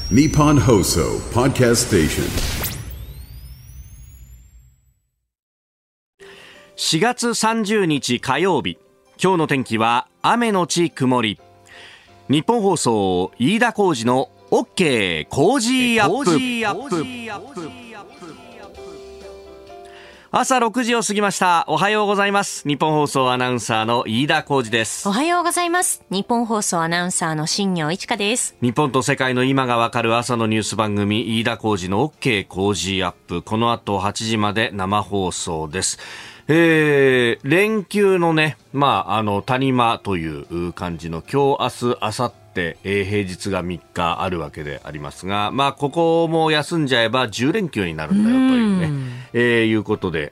Nippon Hoso Podcast Station。 4月30日火曜日、今日の天気は雨のち曇り。日本放送飯田浩司の OK 工事アップ。朝6時を過ぎました。おはようございます。日本放送アナウンサーの飯田浩司です。 おはようございます。日本放送アナウンサーの新業一華です。 日本と世界の今がわかる朝のニュース番組、飯田浩司の OK 工事アップ。この後8時まで生放送です。連休のね、谷間という感じの今日、明日、明後日、平日が3日あるわけでありますが、ここも休んじゃえば10連休になるんだよというね、いうことで、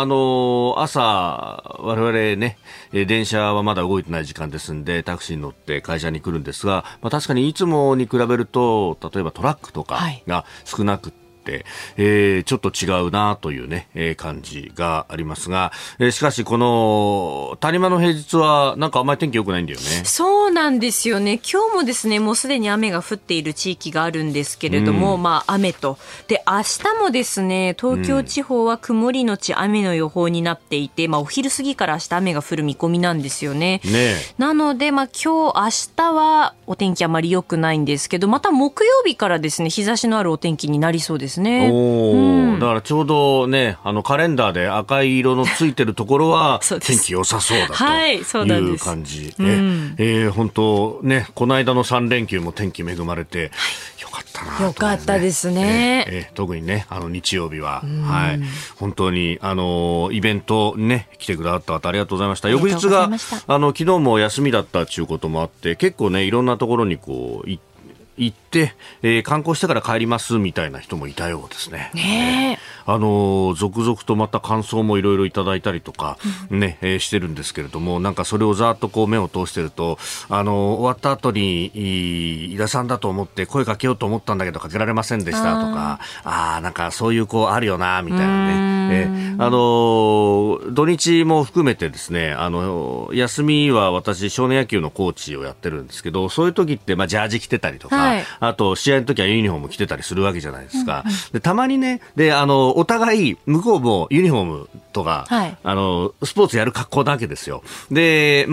朝、我々ね、電車はまだ動いてない時間ですんで、タクシーに乗って会社に来るんですが、確かにいつもに比べると、例えばトラックとかが少なくて、ちょっと違うなというね、感じがありますが、しかしこの谷間の平日はなんかあんまり天気良くないんだよね。 そうなんですよね。今日もですね、もうすでに雨が降っている地域があるんですけれども、雨と。で、明日もですね、東京地方は曇りのち雨の予報になっていて、お昼過ぎから明日雨が降る見込みなんですよね。なので、今日、明日はお天気あまり良くないんですけど、また木曜日からですね、日差しのあるお天気になりそうです。だからちょうどね、カレンダーで赤い色のついてるところは天気良さそうだという感じ。本当ね、この間の3連休も天気恵まれてよかったなと、 よかったですね。 特にね、日曜日は、本当にイベントね、来てくださった方ありがとうございました。翌日が昨日も休みだったということもあって、結構ね、いろんなところにこう行って、観光してから帰りますみたいな人もいたようですね。続々とまた感想もいろいろいただいたりとか、してるんですけれども、なんかそれをざーっとこう目を通してると、終わった後に飯田さんだと思って声かけようと思ったんだけどかけられませんでしたとか、なんかそういうあるよなみたいなね。土日も含めてですね、休みは私少年野球のコーチをやってるんですけど、そういう時ってジャージ着てたりとか、あと試合の時はユニフォーム着てたりするわけじゃないですか。でたまにね、お互い向こうもユニフォームとか、スポーツやる格好なわけですよ。で、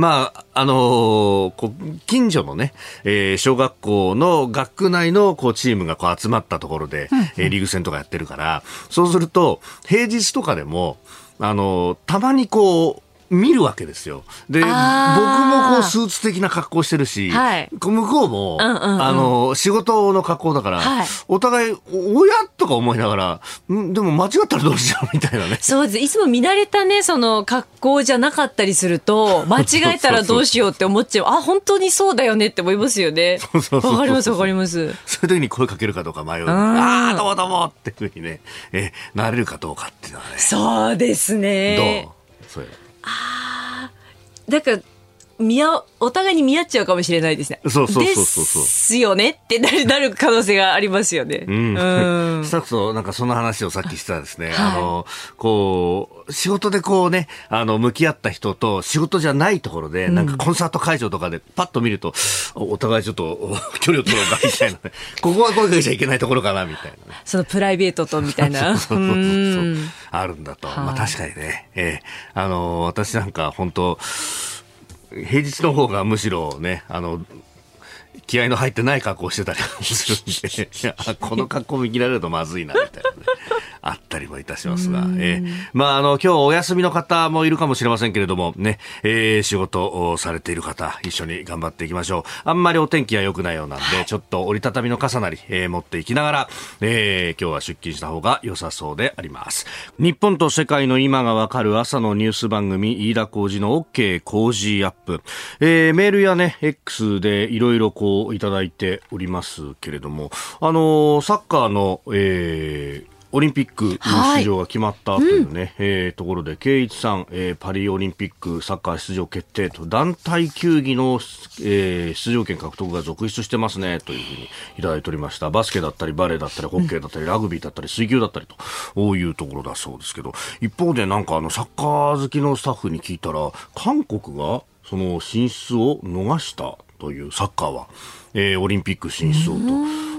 近所のね、小学校の学区内のチームが集まったところで、リーグ戦とかやってるから、そうすると平日とかでもたまに見るわけですよ。で、僕もスーツ的な格好してるし、向こうも、仕事の格好だから、お互い、おやとか思いながら、でも間違ったらどうしようみたいなね。 そうです。いつも見慣れたね、その格好じゃなかったりすると、間違えたらどうしようって思っちゃう。本当にそうだよねって思いますよね。わかります、わかります。 そういう時に声かけるかどうか迷う。どうもどうもっていうふうにね、なれるかどうかっていうのはね。 そうですね。 どう？そういうだからお互いに見合っちゃうかもしれないですね。 そうですよねってなる可能性がありますよね。 スタッフとなんかその話をさっきしたらですね、仕事で向き合った人と仕事じゃないところで、なんかコンサート会場とかでパッと見ると、お互いちょっと距離を取ろうかみたいなね、ここは声かけちゃいけないところかなみたいなね。 そのプライベートとみたいな。 あるんだと。確かにね、私なんか本当、平日の方がむしろね、気合の入ってない格好してたりするんで、この格好見切られるとまずいなみたいなね、あったりもいたしますが、今日お休みの方もいるかもしれませんけれどもね、仕事をされている方一緒に頑張っていきましょう。あんまりお天気は良くないようなんで、ちょっと折りたたみの傘なり、持っていきながら、今日は出勤した方が良さそうであります。日本と世界の今がわかる朝のニュース番組、飯田浩司の OK 工事アップ。メールやね X でいろいろいただいておりますけれども、サッカーの、オリンピックの出場が決まったというね、ところで、圭一さん、パリオリンピックサッカー出場決定と、団体球技の、出場権獲得が続出してますね、というふうにいただいておりました。バスケだったり、バレーだったり、ホッケーだったり、ラグビーだったり、水球だったりと、こういうところだそうですけど、一方でなんかサッカー好きのスタッフに聞いたら、韓国がその進出を逃したというサッカーは、オリンピック進出をと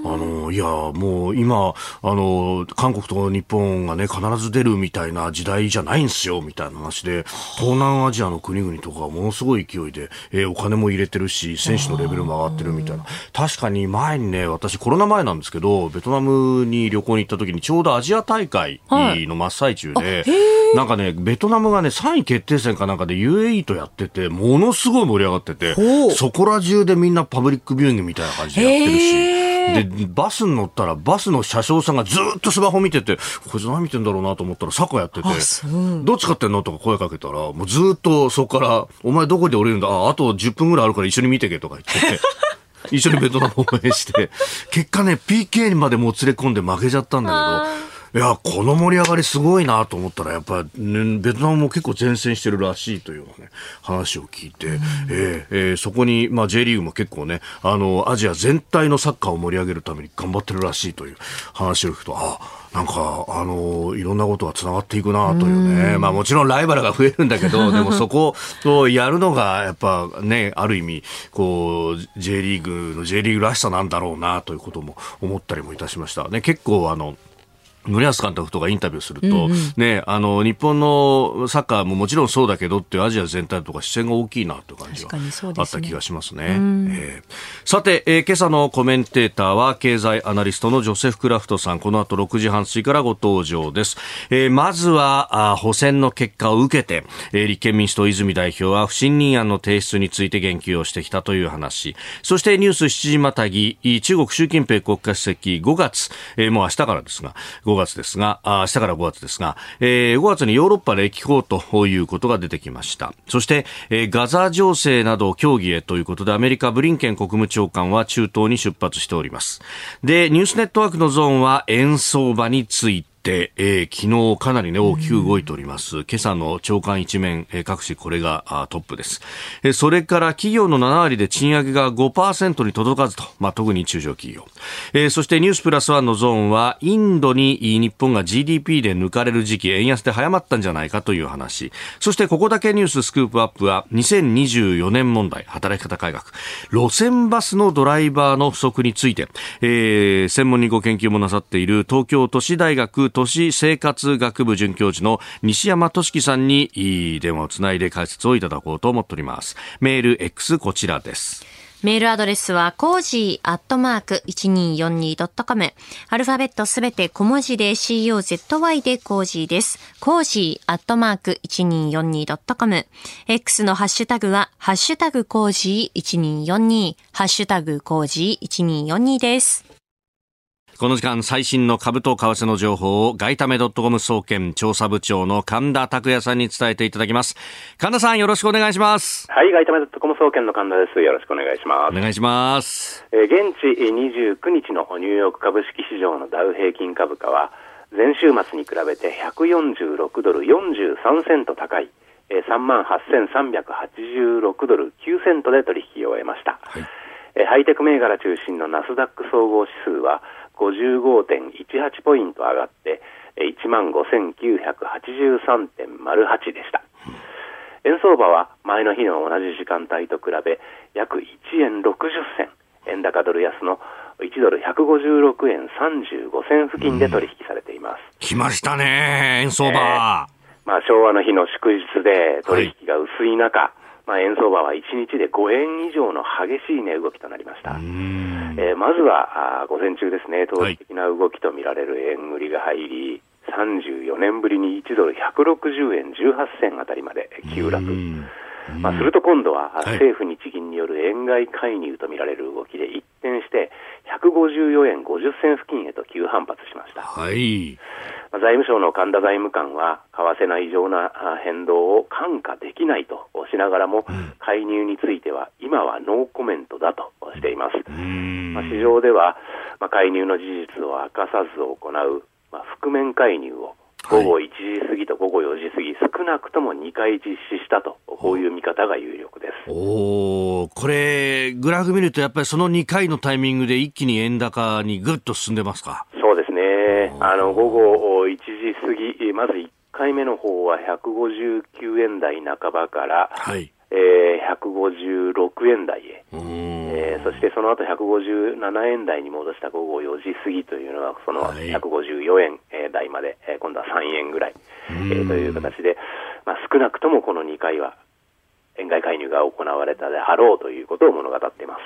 いやもう今韓国と日本がね必ず出るみたいな時代じゃないんですよみたいな話で、東南アジアの国々とかものすごい勢いで、お金も入れてるし選手のレベルも上がってるみたいな。確かに前にね、私コロナ前なんですけどベトナムに旅行に行った時にちょうどアジア大会の真っ最中で、なんかねベトナムがね3位決定戦かなんかで UAE とやっててものすごい盛り上がってて、そこら中でみんなパブリックビューイングみたいな感じでやってるし、でバスに乗ったらバスの車掌さんがずっとスマホ見てて、こいつ何見てんだろうなと思ったらサッカーやってて、どっち買ってんのとか声かけたらもうずっとそこからお前どこで降りるんだ、あと10分ぐらいあるから一緒に見てけとか言って一緒にベトナムを応援して結果ね PK にまでもう連れ込んで負けちゃったんだけど、いやこの盛り上がりすごいなと思ったらやっぱり、ね、ベトナムも結構前線してるらしいというような、ね、話を聞いて、そこに、J リーグも結構ねアジア全体のサッカーを盛り上げるために頑張ってるらしいという話を聞くと、なんかいろんなことがつながっていくなというね。もちろんライバルが増えるんだけどでもそこをやるのがやっぱねある意味こう J リーグらしさなんだろうなということも思ったりもいたしましたね。結構森保監督とかインタビューすると、ね、日本のサッカーももちろんそうだけどっていうアジア全体とか視線が大きいなという感じがあった気がしますね。さて、今朝のコメンテーターは経済アナリストのジョセフ・クラフトさん、この後6時半過ぎからご登場です。まずは補選の結果を受けて、立憲民主党泉代表は不信任案の提出について言及をしてきたという話。そしてニュース7時またぎ、中国習近平国家主席5月、もう明日からですが明日から5月ですが、5月にヨーロッパ歴訪ということが出てきました。そして、ガザ情勢など協議へということでアメリカブリンケン国務長官は中東に出発しております。で、ニュースネットワークのゾーンは円相場について昨日かなりね大きく動いております。今朝の朝刊一面、各紙これがトップです。それから企業の7割で賃上げが 5% に届かずと、特に中小企業、そしてニュースプラスワンのゾーンはインドに日本が GDP で抜かれる時期、円安で早まったんじゃないかという話。そしてここだけニューススクープアップは2024年問題、働き方改革、路線バスのドライバーの不足について、専門にご研究もなさっている東京都市大学都市生活学部准教授の西山俊樹さんに電話をつないで解説をいただこうと思っております。メール X こちらです。 メールアドレスはcozy@1242.com、 アルファベットすべて小文字で COZY でコージーです。cozy@1242.com、 X のハッシュタグはハッシュタグコージー1242、ハッシュタグコージー1242です。 この時間最新の株と為替の情報を外為.com総研調査部長の神田拓也さんに伝えていただきます。神田さん、よろしくお願いします。 はい、外為.com総研の神田です。よろしくお願いします。 お願いします。 現地29日のニューヨーク株式市場のダウ平均株価は前週末に比べて146ドル43セント高い38,386ドル9セントで取引を終えました。はい、ハイテク銘柄中心のナスダック総合指数は55.18 ポイント上がって15,983.08 でした。円相場は前の日の同じ時間帯と比べ約1円60銭、円高ドル安の1ドル156円35銭付近で取引されています。 来ましたね、円相場。 昭和の日の祝日で取引が薄い中、円相場は1日で5円以上の激しい値動きとなりました。まずは午前中ですね、投機的な動きとみられる円売りが入り、34年ぶりに1ドル160円18銭あたりまで急落。すると今度は政府日銀による円買い介入とみられる動きで一転して154円50銭付近へと急反発しました。財務省の神田財務官は為替の異常な変動を看過できないとしながらも、介入については今はノーコメントだとしています。市場では、介入の事実を明かさず行う、覆面介入を午後1時過ぎと午後4時過ぎ、少なくとも2回実施したと、こういう見方が有力です。 これグラフ見るとやっぱりその2回のタイミングで一気に円高にぐっと進んでますか？ そうですね。午後1時過ぎ、まず1回目の方は159円台半ばから、 156円台へ、そしてその後157円台に戻した午後4時過ぎというのはその154円台まで、今度は3円ぐらい、という形で、少なくともこの2回は円買い介入が行われたであろうということを物語っています。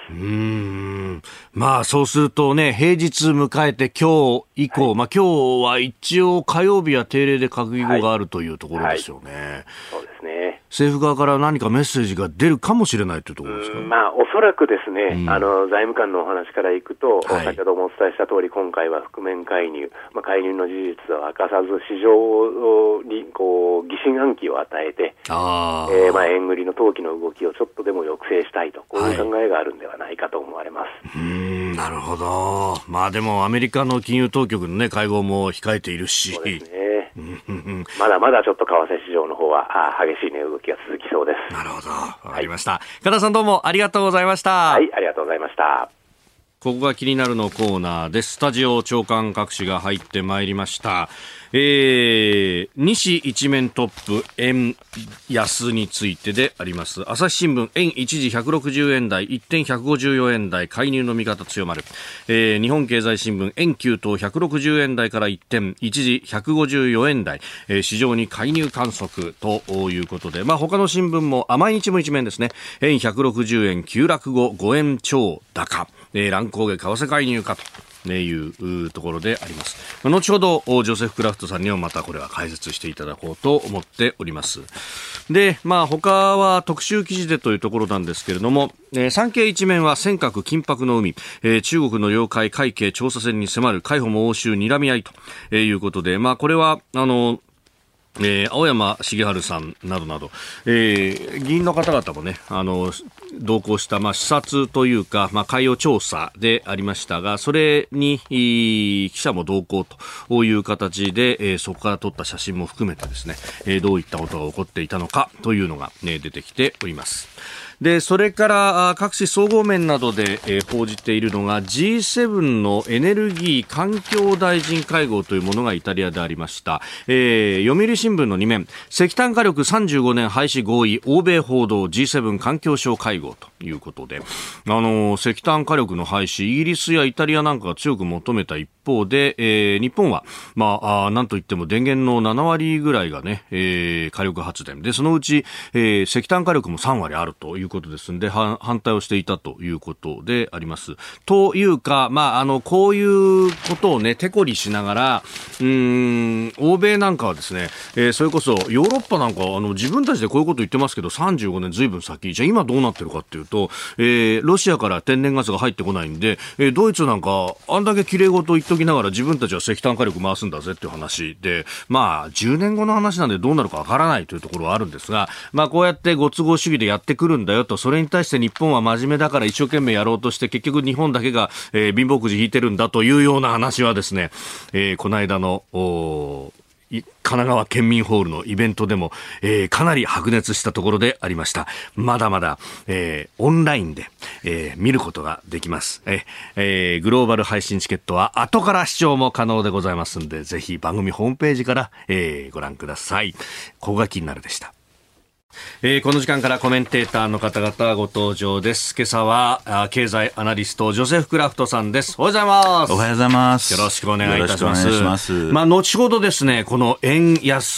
そうするとね、平日迎えて今日以降、今日は一応火曜日は定例で閣議後があるというところですよね。 そうですね。 政府側から何かメッセージが出るかもしれないというところですか。 おそらくですね、財務官のお話からいくと、先ほどもお伝えした通り、今回は覆面介入、介入の事実を明かさず、市場に疑心暗鬼を与えて、円売りの投機の動きをちょっとでも抑制したいと、こういう考えがあるんではないかと思われます。 なるほど。でもアメリカの金融当局のね、会合も控えているし。 そうですね。まだまだちょっと為替市場の方は激しい値動きが続きそうです。 なるほど。わかりました。加田さんどうもありがとうございました。 はい、ありがとうございました。 ここが気になるのコーナーです。スタジオ長官各紙が入ってまいりました。西一面トップ円安についてであります。朝日新聞、円一時160円台、一転154円台、介入の見方強まる。日本経済新聞、円急騰160円台から一転、一時154円台、市場に介入観測ということで、他の新聞も、毎日も一面ですね。円160円急落後5円超高、乱高下為替介入かと。いうところであります。後ほどジョセフ・クラフトさんにはまたこれは解説していただこうと思っております。で、他は特集記事でというところなんですけれども、産経一面は尖閣緊迫の海、中国の領海海警調査船に迫る海保も応酬睨み合いということで、これは青山茂春さんなどなど、議員の方々もね、同行した、視察というか、海洋調査でありましたが、それに記者も同行という形で、そこから撮った写真も含めてですね、どういったことが起こっていたのかというのが、出てきております。で、それから各紙総合面などで、報じているのが G7 のエネルギー環境大臣会合というものがイタリアでありました。読売新聞の2面、石炭火力35年廃止合意、欧米報道 G7 環境省会合ということで、石炭火力の廃止、イギリスやイタリアなんかが強く求めた一方で、日本は、なんといっても電源の7割ぐらいがね、火力発電で、そのうち、石炭火力も3割あるということですので、反対をしていたということであります。というか、こういうことをね、手こりしながら、欧米なんかはですね、それこそヨーロッパなんか自分たちでこういうこと言ってますけど、35年ずいぶん先、じゃあ今どうなってるかっていうと、ロシアから天然ガスが入ってこないんで、ドイツなんかあんだけ綺麗事言っときながら自分たちは石炭火力回すんだぜっていう話で、10年後の話なんでどうなるかわからないというところはあるんですが、こうやってご都合主義でやってくるんだよと、それに対して日本は真面目だから一生懸命やろうとして、結局日本だけが、貧乏くじ引いてるんだというような話はですね、この間の神奈川県民ホールのイベントでも、かなり白熱したところでありました。まだまだ、オンラインで、見ることができます。グローバル配信チケットは後から視聴も可能でございますので、ぜひ番組ホームページから、ご覧ください。ここが気になるでした。この時間からコメンテーターの方々がご登場です。今朝は経済アナリストジョセフ・クラフトさんです。おはようございます。 おはようございます。 よろしくお願いいたします。 よろしくお願いします。 後ほどですね、この円安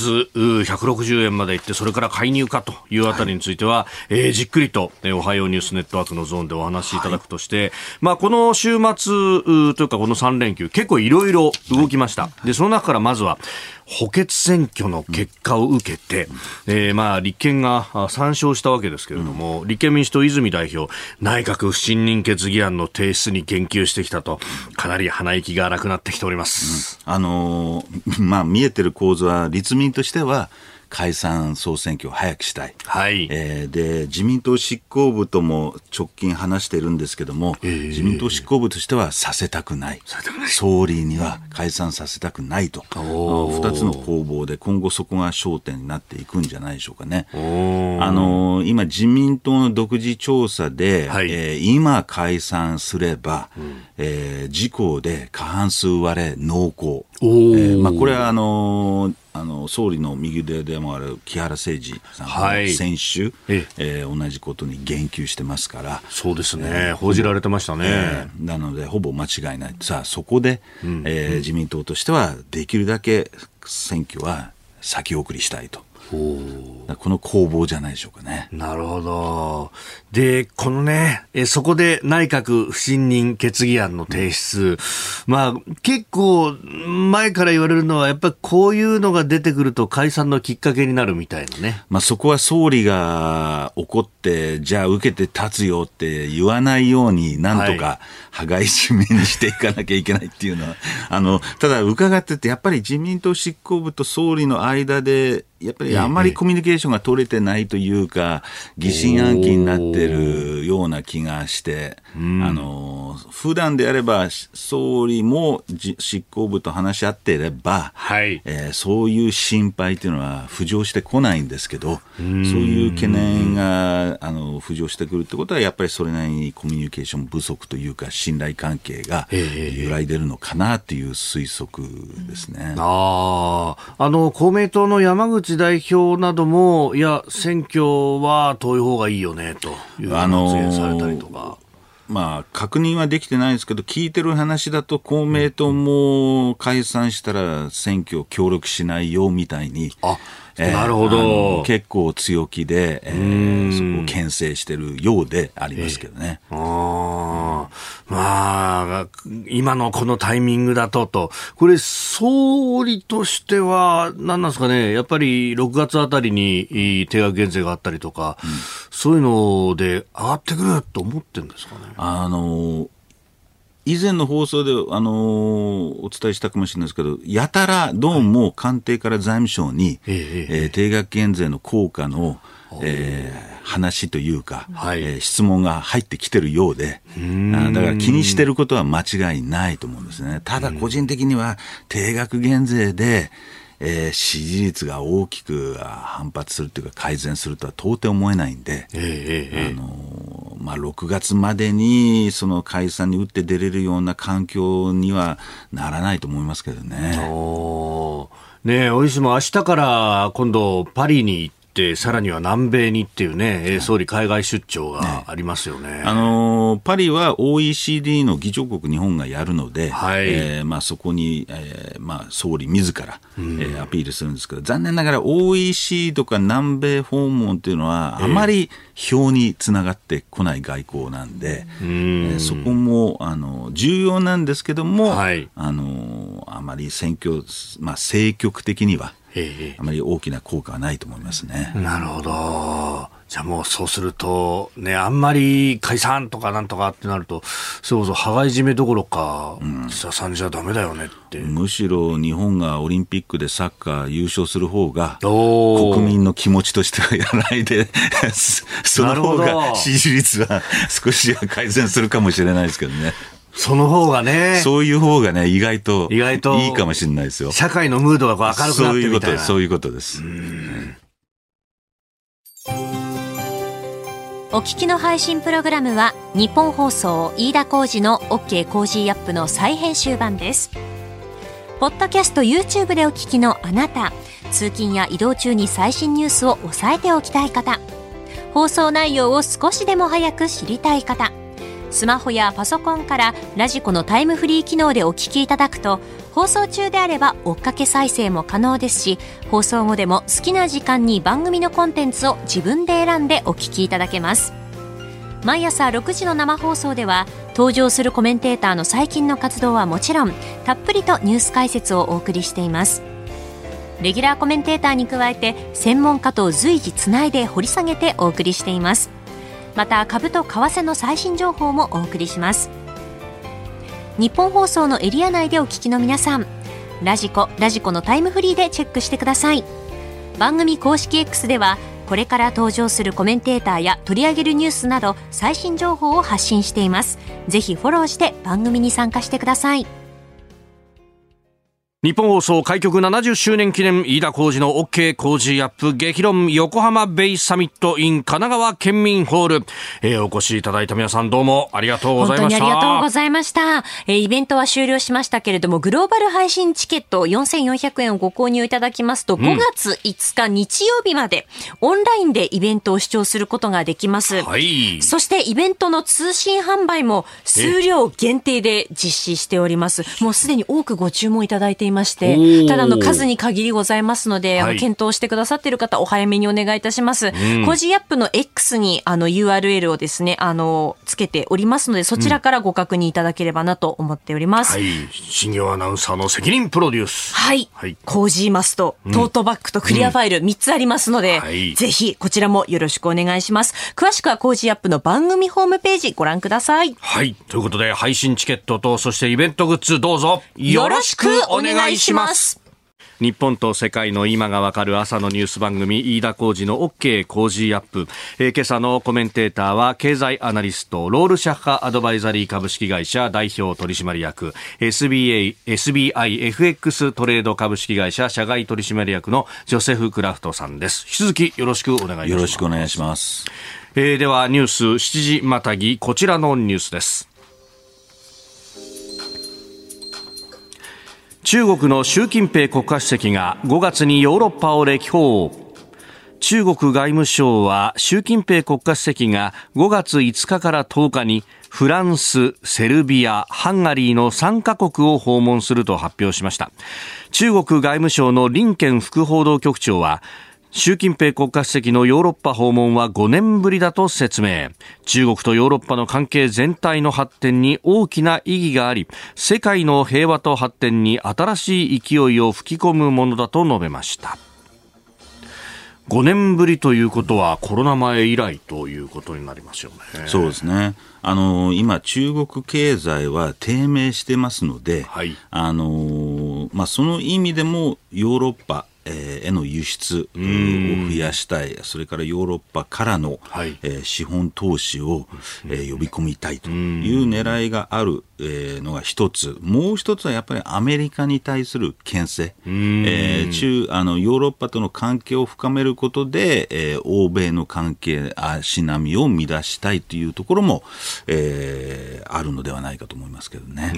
160円までいって、それから介入かというあたりについては、じっくりとおはようニュースネットワークのゾーンでお話しいただくとして、この週末というかこの3連休結構いろいろ動きました。で、その中からまずは補欠選挙の結果を受けて、立憲が3勝したわけですけれども、立憲民主党泉代表、内閣不信任決議案の提出に言及してきたと、かなり鼻息が荒くなってきております。 見えてる構図は立民としては解散総選挙を早くしたい、で自民党執行部とも直近話しているんですけども、自民党執行部としてはさせたくない、総理には解散させたくないと、2つの攻防で今後そこが焦点になっていくんじゃないでしょうかね。今自民党の独自調査で、今解散すれば、自公で過半数割れ濃厚、これは総理の右腕でもある木原誠二さんも先週、同じことに言及してますから。 そうですね、報じられてましたね。 なのでほぼ間違いない。さあそこで、自民党としてはできるだけ選挙は先送りしたいと。この攻防じゃないでしょうかね。 なるほど。で、このね、そこで内閣不信任決議案の提出、結構前から言われるのはやっぱりこういうのが出てくると解散のきっかけになるみたいなね。 そこは総理が怒ってじゃあ受けて立つよって言わないようになんとか羽交い締めにしていかなきゃいけないっていうのは、ただ伺っててやっぱり自民党執行部と総理の間でやっぱりあんまりコミュニケーションが取れてないというか、疑心暗鬼になってるような気がして、普段であれば総理も執行部と話し合っていれば、そういう心配というのは浮上してこないんですけど、そういう懸念が浮上してくるってことはやっぱりそれなりにコミュニケーション不足というか信頼関係が揺らいでるのかなという推測ですね。 公明党の山口代表などもいや選挙は遠い方がいいよねという発言されたりとか、 確認はできてないんですけど聞いてる話だと公明党も解散したら選挙協力しないよみたいに、 なるほど、 結構強気で、そこを牽制してるようでありますけどね。 今のこのタイミングだとこれ総理としては何なんですかね、やっぱり6月あたりに定額減税があったりとか、そういうので上がってくると思ってるんですかね。 以前の放送で、お伝えしたかもしれないですけど、やたらどうも官邸から財務省に、定額減税の効果の、話というか、質問が入ってきてるようで、だから気にしてることは間違いないと思うんですね。ただ個人的には定額減税で、支持率が大きく反発するというか改善するとは到底思えないんで、6月までにその解散に打って出れるような環境にはならないと思いますけどね。 おいしも明日から今度パリに行ってさらには南米にっていうね、総理海外出張がありますよね。 パリは OECD の議長国日本がやるので、そこに、総理自ら、アピールするんですけど、残念ながら OECD とか南米訪問というのはあまり票につながってこない外交なんで、そこも重要なんですけども、あまり選挙、政局的にはあまり大きな効果はないと思いますね。 なるほど。じゃあもうそうするとね、あんまり解散とかなんとかってなると、そうそう羽交い締めどころか、岸田さんじゃダメだよねって。 むしろ日本がオリンピックでサッカー優勝する方が国民の気持ちとしてはやらないでその方が支持率は少しは改善するかもしれないですけどね。 その方がね、 そういう方がね、意外といいかもしれないですよ。 社会のムードが明るくなってみたいな。 そういうことです。 お聞きの配信プログラムは日本放送飯田浩司の OK コージーアップの再編集版です。ポッドキャスト YouTube でお聞きのあなた、通勤や移動中に最新ニュースを押さえておきたい方、放送内容を少しでも早く知りたい方、スマホやパソコンからラジコのタイムフリー機能でお聞きいただくと、放送中であれば追っかけ再生も可能ですし、放送後でも好きな時間に番組のコンテンツを自分で選んでお聞きいただけます。毎朝6時の生放送では登場するコメンテーターの最近の活動はもちろん、たっぷりとニュース解説をお送りしています。レギュラーコメンテーターに加えて専門家と随時つないで掘り下げてお送りしています。また株と為替の最新情報もお送りします。日本放送のエリア内でお聞きの皆さん、ラジコのタイムフリーでチェックしてください。番組公式 X ではこれから登場するコメンテーターや取り上げるニュースなど最新情報を発信しています。ぜひフォローして番組に参加してください。 日本放送開局70周年記念飯田浩司の OK 工事アップ激論横浜ベイサミット in 神奈川県民ホール、お越しいただいた皆さんどうもありがとうございました。 本当にありがとうございました。イベントは終了しましたけれども、グローバル配信チケット4400円をご購入いただきますと、5月5日日曜日までオンラインでイベントを視聴することができます、はい、そしてイベントの通信販売も数量限定で実施しております。もうすでに多くご注文いただいていまして、ただ数に限りございますので、検討してくださっている方お早めにお願いいたします。コージーアップの X にURL をですねつけておりますので、そちらからご確認いただければなと思っております、 新業アナウンサーの責任プロデュース、 コージーマスト、トートバッグとクリアファイル3つありますので、ぜひこちらもよろしくお願いします。詳しくはコージーアップの番組ホームページご覧ください。 ということで配信チケットとそしてイベントグッズどうぞよろしくお願いします。日本と世界の今がわかる朝のニュース番組飯田浩司の OK 工事アップ、今朝のコメンテーターは経済アナリストロールシャッハアドバイザリー株式会社代表取締役 SBIFX トレード株式会社社外取締役のジョセフ・クラフトさんです。引き続きよろしくお願いします。 よろしくお願いします。 ではニュース7時またぎこちらのニュースです。中国の習近平国家主席が5月にヨーロッパを歴訪。中国外務省は習近平国家主席が5月5日から10日にフランス、セルビア、ハンガリーの3カ国を訪問すると発表しました。中国外務省の林健副報道局長は習近平国家主席のヨーロッパ訪問は5年ぶりだと説明。中国とヨーロッパの関係全体の発展に大きな意義があり、世界の平和と発展に新しい勢いを吹き込むものだと述べました。5年ぶりということはコロナ前以来ということになりますよね。 そうですね。今中国経済は低迷してますので、その意味でもヨーロッパへの輸出を増やしたい、それからヨーロッパからの、資本投資を、呼び込みたいという狙いがある、のが一つ。もう一つはやっぱりアメリカに対する牽制、ヨーロッパとの関係を深めることで、欧米の関係足並みを乱したいというところも、あるのではないかと思いますけどね。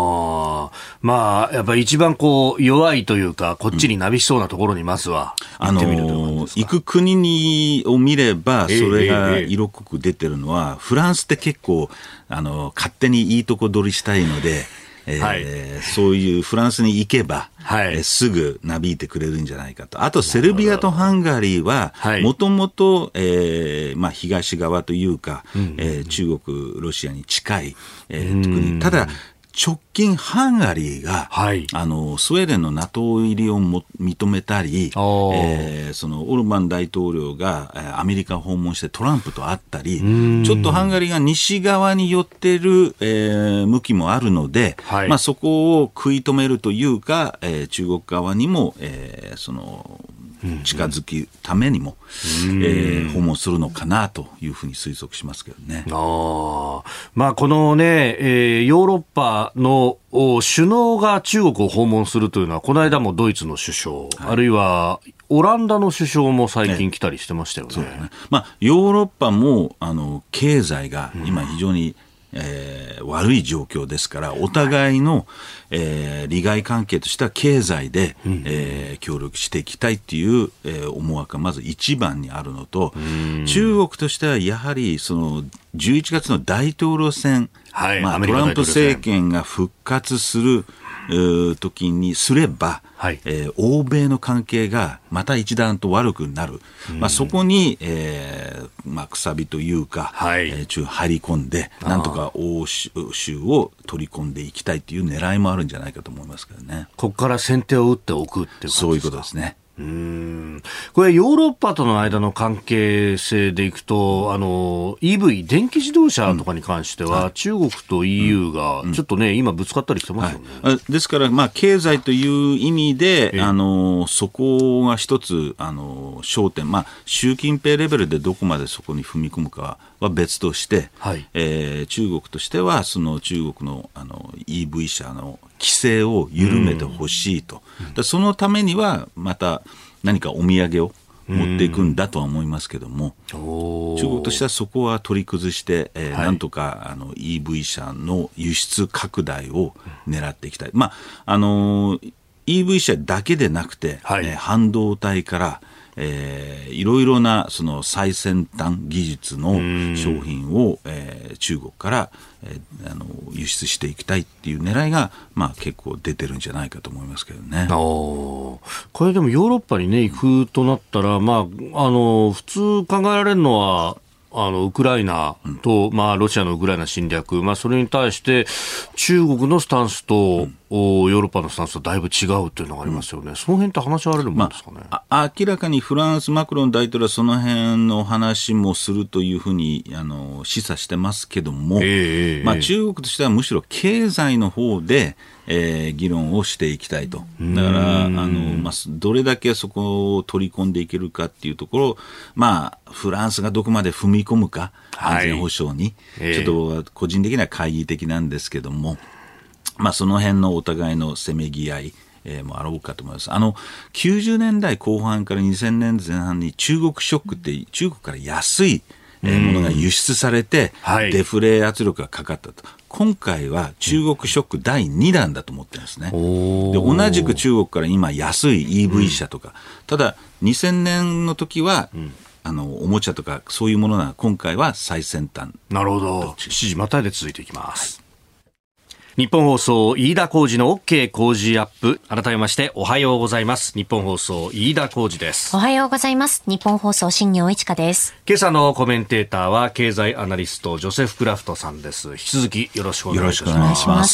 やっぱり一番弱いというかこっちになびしそうなところにまずは行ってみるということですか。 行く国を見ればそれが色濃く出てるのは、フランスって結構勝手にいいとこ取りしたいので、そういうフランスに行けば、すぐなびいてくれるんじゃないかと。あとセルビアとハンガリーはもともと東側というか、中国ロシアに近い、国。ただ直近ハンガリーが、スウェーデンの NATO 入りを認めたり、そのオルバン大統領がアメリカを訪問してトランプと会ったり、ちょっとハンガリーが西側に寄ってる、向きもあるので、そこを食い止めるというか、中国側にも、近づくためにも、訪問するのかなというふうに推測しますけどね。 このね、ヨーロッパの首脳が中国を訪問するというのは、この間もドイツの首相、あるいはオランダの首相も最近来たりしてましたよね。 そうだね。ヨーロッパも経済が今非常に悪い状況ですから、お互いの、利害関係としては経済で、協力していきたいという、思惑がまず一番にあるのと、中国としてはやはりその11月の大統領選、トランプ政権が復活する時にすれば、欧米の関係がまた一段と悪くなる、そこに、くさびというか、入り込んでなんとか欧州を取り込んでいきたいという狙いもあるんじゃないかと思いますけどね。 ここから先手を打っておくっていう感じですか。 そういうことですね。 これヨーロッパとの間の関係性でいくと、EV 電気自動車とかに関しては、中国と EU がちょっとね、今ぶつかったりしてますよね。 ですから経済という意味で、そこが一つ焦点、習近平レベルでどこまでそこに踏み込むかは別として、中国としてはその中国のEV 車の規制を緩めてほしいと、そのためにはまた何かお土産を持っていくんだとは思いますけども、中国としてはそこは取り崩して、なんとかEV 車の輸出拡大を狙っていきたい。EV 車だけでなくて、半導体からいろいろなその最先端技術の商品を、中国から、輸出していきたいっていう狙いが、結構出てるんじゃないかと思いますけどね。 これでもヨーロッパにね行くとなったら、普通考えられるのはウクライナと、ロシアのウクライナ侵略、それに対して中国のスタンスと、ヨーロッパのスタンスとだいぶ違うというのがありますよね。その辺って話し合われるものですかね。 明らかにフランスマクロン大統領はその辺の話もするというふうに示唆してますけども、中国としてはむしろ経済の方で議論をしていきたいと。だからどれだけそこを取り込んでいけるかっていうところ、フランスがどこまで踏み込むか、安全保障に、ちょっと個人的には懐疑的なんですけども、その辺のお互いのせめぎ合いもあろうかと思います。90年代後半から2000年前半に中国ショックって中国から安いものが輸出されて、デフレ圧力がかかったと。今回は中国ショック第2弾だと思ってるんですね。で、同じく中国から今安い EV 車とか、ただ2000年の時は、おもちゃとかそういうものが今回は最先端。 なるほど。7時またいで続いていきます。日本放送飯田浩司の OK 工事アップ。改めましておはようございます。日本放送飯田浩司です。 おはようございます。日本放送新業一華です。 今朝のコメンテーターは経済アナリストジョセフ・クラフトさんです。引き続きよろしくお願いします。よろしくお願いします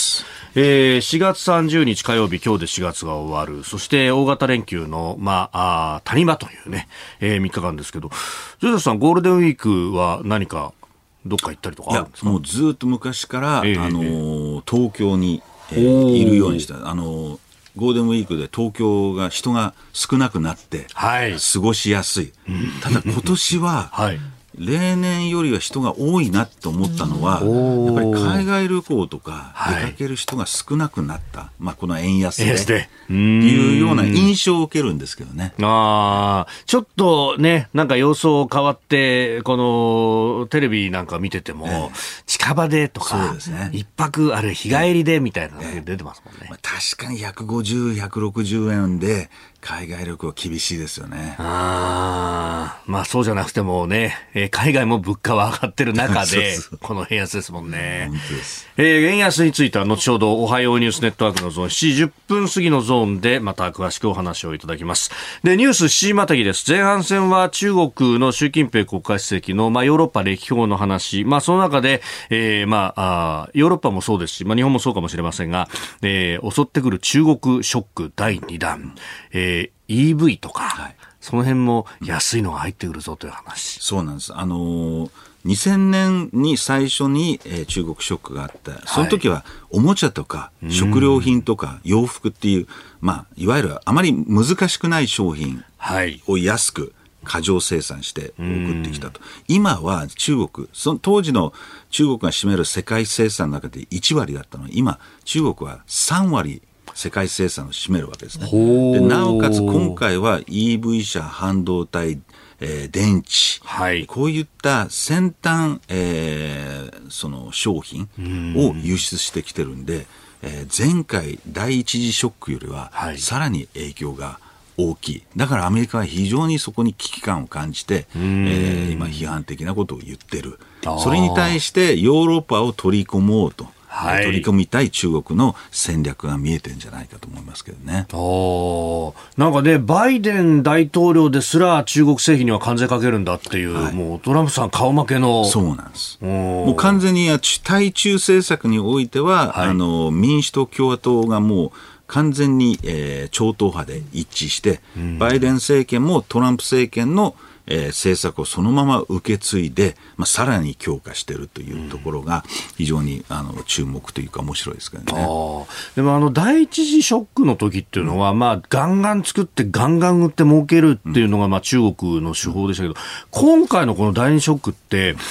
。4月30日火曜日、今日で4月が終わる。そして大型連休の谷間というね、3日間ですけど、ジョセフさんゴールデンウィークは何かどっか行ったりとかあるんですか？ もうずっと昔から、東京に、いるようにした。ゴールデンウィークで東京が人が少なくなって、過ごしやすい。ただ今年は、例年よりは人が多いなと思ったのは、やっぱり海外旅行とか出かける人が少なくなった、この円安でっていうような印象を受けるんですけどね。 ちょっとね、なんか様相変わって、このテレビなんか見てても、近場でとか、一泊あるいは日帰りでみたいなのが出てますもんね。 確かに150、160円で海外旅行厳しいですよね。 そうじゃなくてもね、海外も物価は上がってる中でこの円安ですもんね。 本当です。 円安については後ほどおはようニュースネットワークのゾーン7時10分過ぎのゾーンでまた詳しくお話をいただきます。で、ニュース7時またぎです。前半戦は中国の習近平国家主席の、ヨーロッパ歴訪の話、その中で、ヨーロッパもそうですし、日本もそうかもしれませんが、襲ってくる中国ショック第2弾、EV とか、その辺も安いのが入ってくるぞという話。 そうなんです。2000年に最初に、中国ショックがあった。その時はおもちゃとか食料品とか洋服っていう、いわゆるあまり難しくない商品を安く過剰生産して送ってきたと。今は中国、その当時の中国が占める世界生産の中で1割だったのに、今中国は3割世界生産を占めるわけですね。でなおかつ今回は EV 車、半導体、電池、こういった先端、その商品を輸出してきてるんで、前回第一次ショックよりはさらに影響が大きい。だからアメリカは非常にそこに危機感を感じて、今批判的なことを言ってる。それに対してヨーロッパを取り込もうと、取り込みたい中国の戦略が見えてるんじゃないかと思いますけどね。 なんかね、バイデン大統領ですら中国製品には関税かけるんだっていう、もうトランプさん顔負けの。 そうなんです。もう完全に対中政策においては、民主党共和党がもう完全に、超党派で一致して、バイデン政権もトランプ政権の政策をそのまま受け継いで、さらに強化しているというところが非常に注目というか面白いですけどね。 でも第一次ショックの時っていうのは、ガンガン作ってガンガン売って儲けるっていうのが中国の手法でしたけど、今回のこの第二ショックって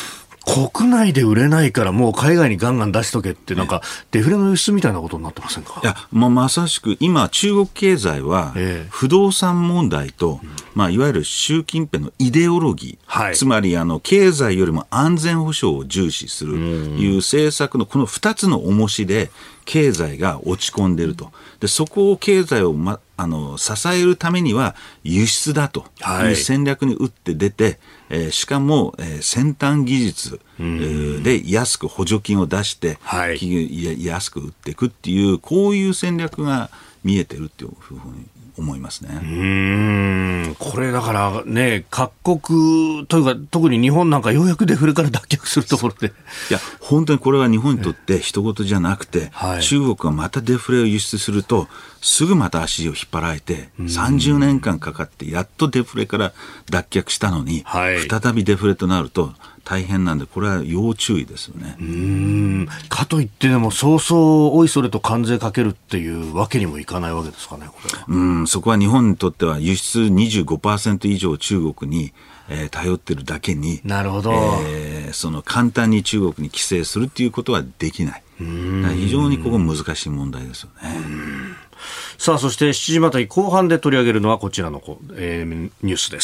国内で売れないからもう海外にガンガン出しとけってなんかデフレの輸出みたいなことになってませんか？ いや、まさしく今中国経済は不動産問題と、いわゆる習近平のイデオロギー、つまり経済よりも安全保障を重視するいう政策のこの2つの重しで経済が落ち込んでいると。でそこを経済を、支えるためには輸出だという戦略に打って出て、しかも、先端技術、で安く補助金を出して、安く売っていくっていうこういう戦略が見えてるっていうふうに思いますね。 これだからね、各国というか特に日本なんかようやくデフレから脱却するところで、 いや本当にこれは日本にとって人事じゃなくて、中国がまたデフレを輸出するとすぐまた足を引っ張られて30年間かかってやっとデフレから脱却したのに、再びデフレとなると大変なんで、これは要注意ですよね。 かといってでもそうそうおいそれと関税かけるっていうわけにもいかないわけですかね、これは。 そこは日本にとっては輸出 25% 以上中国に、頼ってるだけに、 なるほど、 その簡単に中国に規制するっていうことはできない。非常にここ難しい問題ですよね。 さあ、そして7時またり後半で取り上げるのはこちらの、ニュースです。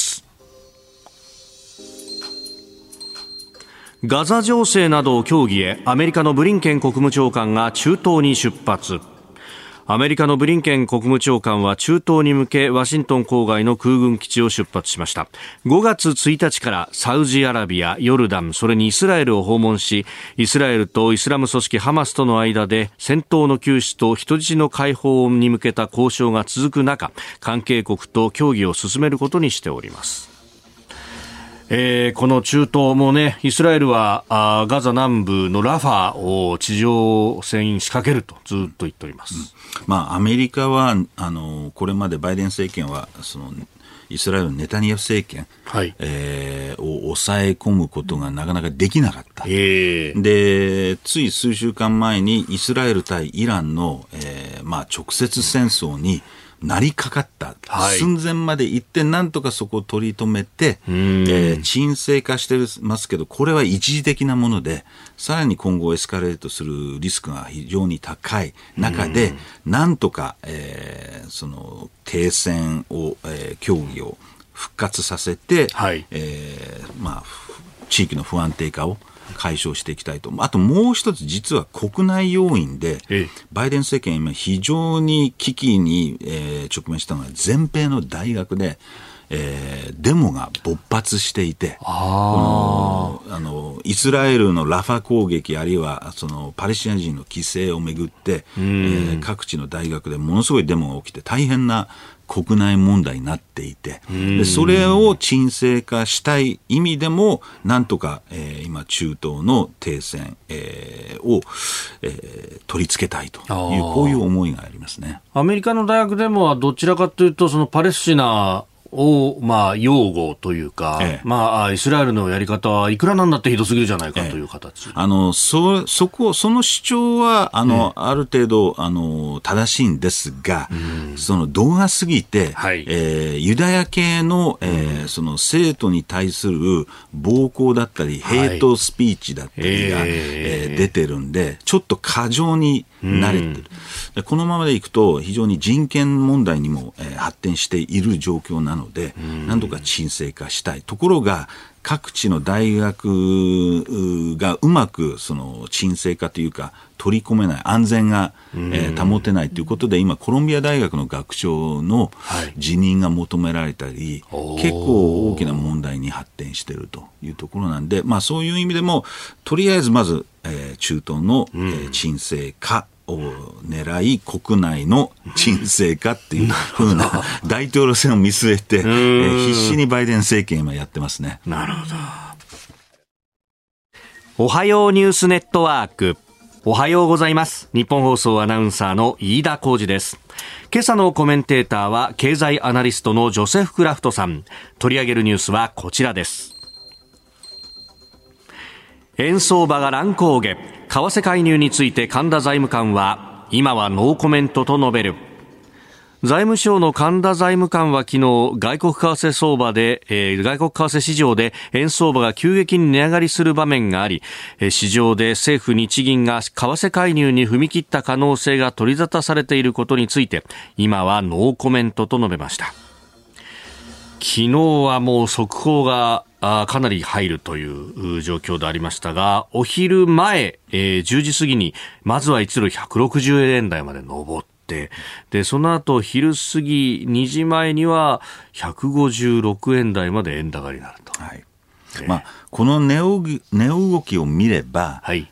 ガザ情勢などを協議へアメリカのブリンケン国務長官が中東に出発。アメリカのブリンケン国務長官は中東に向けワシントン郊外の空軍基地を出発しました。5月1日からサウジアラビア、ヨルダン、それにイスラエルを訪問し、イスラエルとイスラム組織ハマスとの間で戦闘の休止と人質の解放に向けた交渉が続く中、関係国と協議を進めることにしております。この中東もね、イスラエルはガザ南部のラファを地上戦仕掛けるとずっと言っております。 アメリカはこれまでバイデン政権はそのイスラエルのネタニヤフ政権、を抑え込むことがなかなかできなかった。でつい数週間前にイスラエル対イランの、直接戦争になりかかった、寸前まで行ってなんとかそこを取り留めて、沈静化してますけど、これは一時的なものでさらに今後エスカレートするリスクが非常に高い中で、なんとか、その停戦を、協議を復活させて、地域の不安定化を解消していきたいと。あともう一つ実は国内要因で、バイデン政権今非常に危機に、直面したのは全米の大学で、デモが勃発していて、イスラエルのラファ攻撃あるいはそのパレスチナ人の規制をめぐって、各地の大学でものすごいデモが起きて大変な国内問題になっていて、でそれを沈静化したい意味でもなんとか、今中東の停戦、を、取り付けたいというこういう思いがありますね。 アメリカの大学でもどちらかというとそのパレスチナを擁護というか、イスラエルのやり方はいくらなんだってひどすぎるじゃないかという形、 その主張はある程度正しいんですが、その度が過ぎて、ユダヤ系の、その生徒に対する暴行だったり、ヘイトスピーチだったりが、出てるんでちょっと過剰に慣れてる。このままでいくと非常に人権問題にも、発展している状況なので、何とか沈静化したい。ところが各地の大学がうまくその沈静化というか取り込めない、安全が、保てないということで今コロンビア大学の学長の辞任が求められたり、結構大きな問題に発展しているというところなんで、そういう意味でもとりあえずまず、中東の、沈静化を狙い、国内の沈静化っていう風な大統領選を見据えて、必死にバイデン政権今やってますね。 なるほど。おはようニュースネットワーク。おはようございます。日本放送アナウンサーの飯田浩司です。今朝のコメンテーターは経済アナリストのジョセフ・クラフトさん。取り上げるニュースはこちらです。円相場が乱高下。為替介入について神田財務官は今はノーコメントと述べる。 財務省の神田財務官は昨日、外国為替相場で、外国為替市場で円相場が急激に値上がりする場面があり、市場で政府日銀が為替介入に踏み切った可能性が取り沙汰されていることについて、今はノーコメントと述べました。昨日はもう速報がかなり入るという状況でありましたが、お昼前、10時過ぎにまずは1ドル160円台まで上って、でその後昼過ぎ2時前には156円台まで円高になると。 はい。この値動きを見れば、 はい、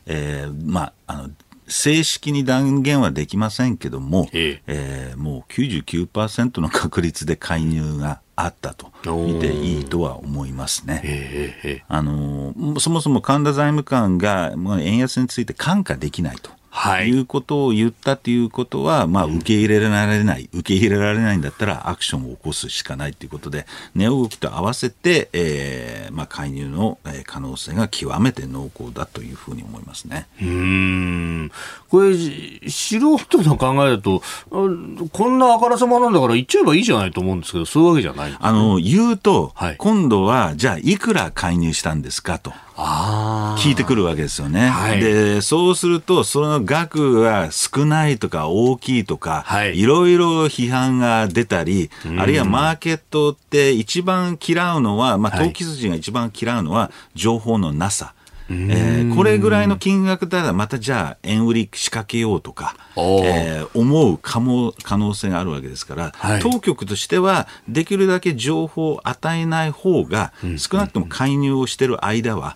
正式に断言はできませんけども、もう 99% の確率で介入があったと見ていいとは思いますね。そもそも神田財務官が円安について看過できないと。いうことを言ったということは、受け入れられないんだったらアクションを起こすしかないということで、値動きと合わせて、介入の可能性が極めて濃厚だというふうに思いますね。 これ素人の考えだと、こんなあからさまなんだから言っちゃえばいいじゃないと思うんですけど、そういうわけじゃない、 言うと、今度はじゃあいくら介入したんですかと聞いてくるわけですよね。でそうするとその額が少ないとか大きいとか、いろいろ批判が出たり、あるいはマーケットって一番嫌うのは、投機筋が一番嫌うのは情報のなさ。これぐらいの金額だったらまたじゃあ円売り仕掛けようとか、思う可能性があるわけですから、当局としてはできるだけ情報を与えない方が、少なくとも介入をしている間は、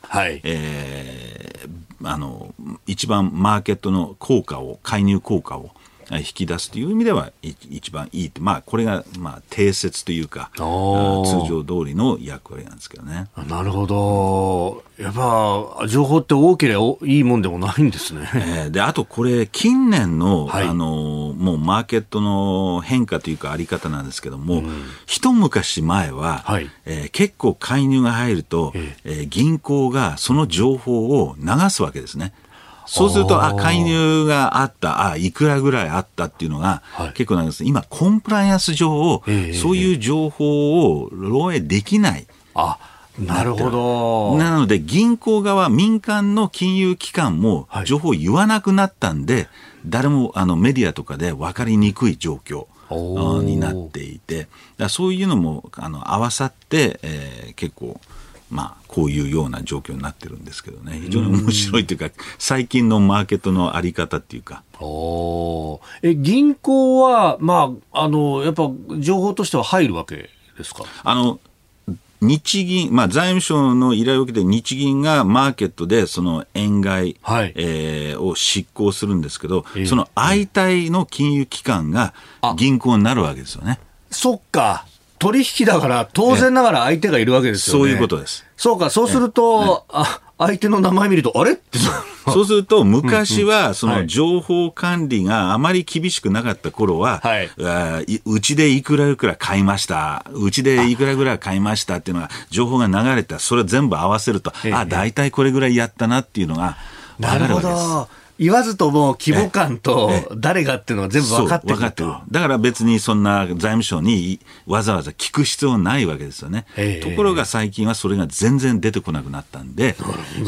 一番マーケットの介入効果を引き出すという意味では一番いい、これが定説というか通常通りの役割なんですけどね。 なるほど。やっぱ情報って多ければいいもんでもないんですね。 であとこれ近年の、もうマーケットの変化というかあり方なんですけども、一昔前は、結構介入が入ると、銀行がその情報を流すわけですね。そうすると介入があった、いくらぐらいあったっていうのが結構なんです。今コンプライアンス上、そういう情報を漏洩できない。 なるほど。 なので銀行側、民間の金融機関も情報を言わなくなったんで、誰もメディアとかで分かりにくい状況になっていて、そういうのも合わさって、結構こういうような状況になってるんですけどね。非常に面白いというか、最近のマーケットのあり方っていうか。 銀行は、やっぱ情報としては入るわけですか？ 日銀、財務省の依頼を受けて日銀がマーケットでその円買い、を執行するんですけど、その相対の金融機関が銀行になるわけですよね。 そっか。取引だから当然ながら相手がいるわけですよね。 そういうことです。 そうか。そうすると、相手の名前見るとあれってそうすると昔はその情報管理があまり厳しくなかった頃は、うちでいくらいくら買いました、うちでいくらぐらい買いましたっていうのが情報が流れた。それを全部合わせると、大体これぐらいやったなっていうのが分かるわけです。 言わずとも規模感と誰がっていうのが全部分かってる。 だから別にそんな財務省にわざわざ聞く必要ないわけですよね。ところが最近はそれが全然出てこなくなったんで、メデ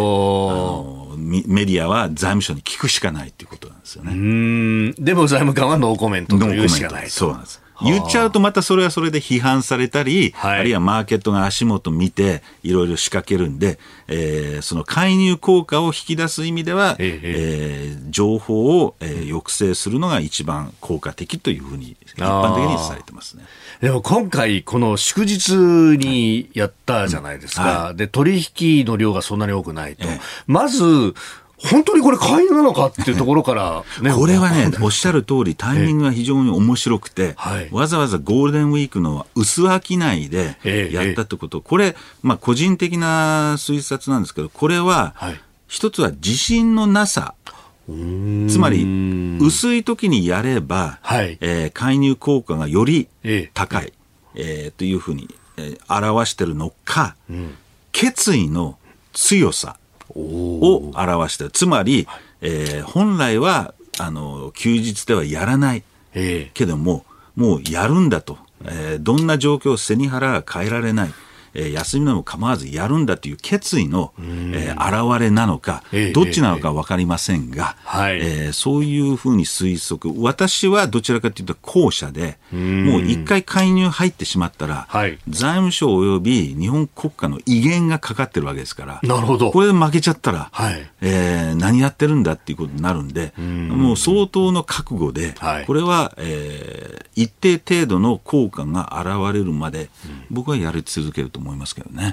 ィアは財務省に聞くしかないっていうことなんですよね。 でも財務官はノーコメントというしかないと。 そうなんです。言っちゃうとまたそれはそれで批判されたり、あるいはマーケットが足元見ていろいろ仕掛けるんで、その介入効果を引き出す意味では、情報を、抑制するのが一番効果的というふうに一般的にされてますね。 でも今回この祝日にやったじゃないですか。で取引の量がそんなに多くないと、まず本当にこれ介入なのかっていうところから、 これはね、おっしゃる通りタイミングが非常に面白くて、わざわざゴールデンウィークの薄商いでやったってこと、これ、個人的な推察なんですけど、これは、一つは自信のなさ、つまり薄い時にやれば、介入効果がより高い、というふうに、表しているのか、決意の強さを表している。つまり、本来は休日ではやらないけども、 もうやるんだと、どんな状況、背に腹は変えられない、休みでも構わずやるんだという決意の、表れなのか、どっちなのか分かりませんが、そういうふうに推測、私はどちらかというと後者で、もう一回介入入ってしまったら、財務省及び日本国家の威厳がかかってるわけですから、 なるほど、 これで負けちゃったら、何やってるんだっていうことになるんで、もう相当の覚悟で、これは、一定程度の効果が現れるまで、僕はやり続けると思いますけどね。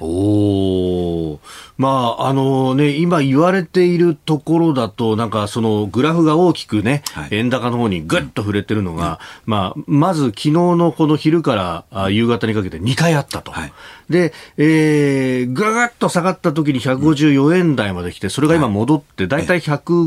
まあ今言われているところだと、なんかそのグラフが大きくね、円高の方にぐっと触れてるのが、まず昨日のこの昼から夕方にかけて2回あったと。で、ぐらっと下がった時に154円台まで来て、それが今戻ってだいたい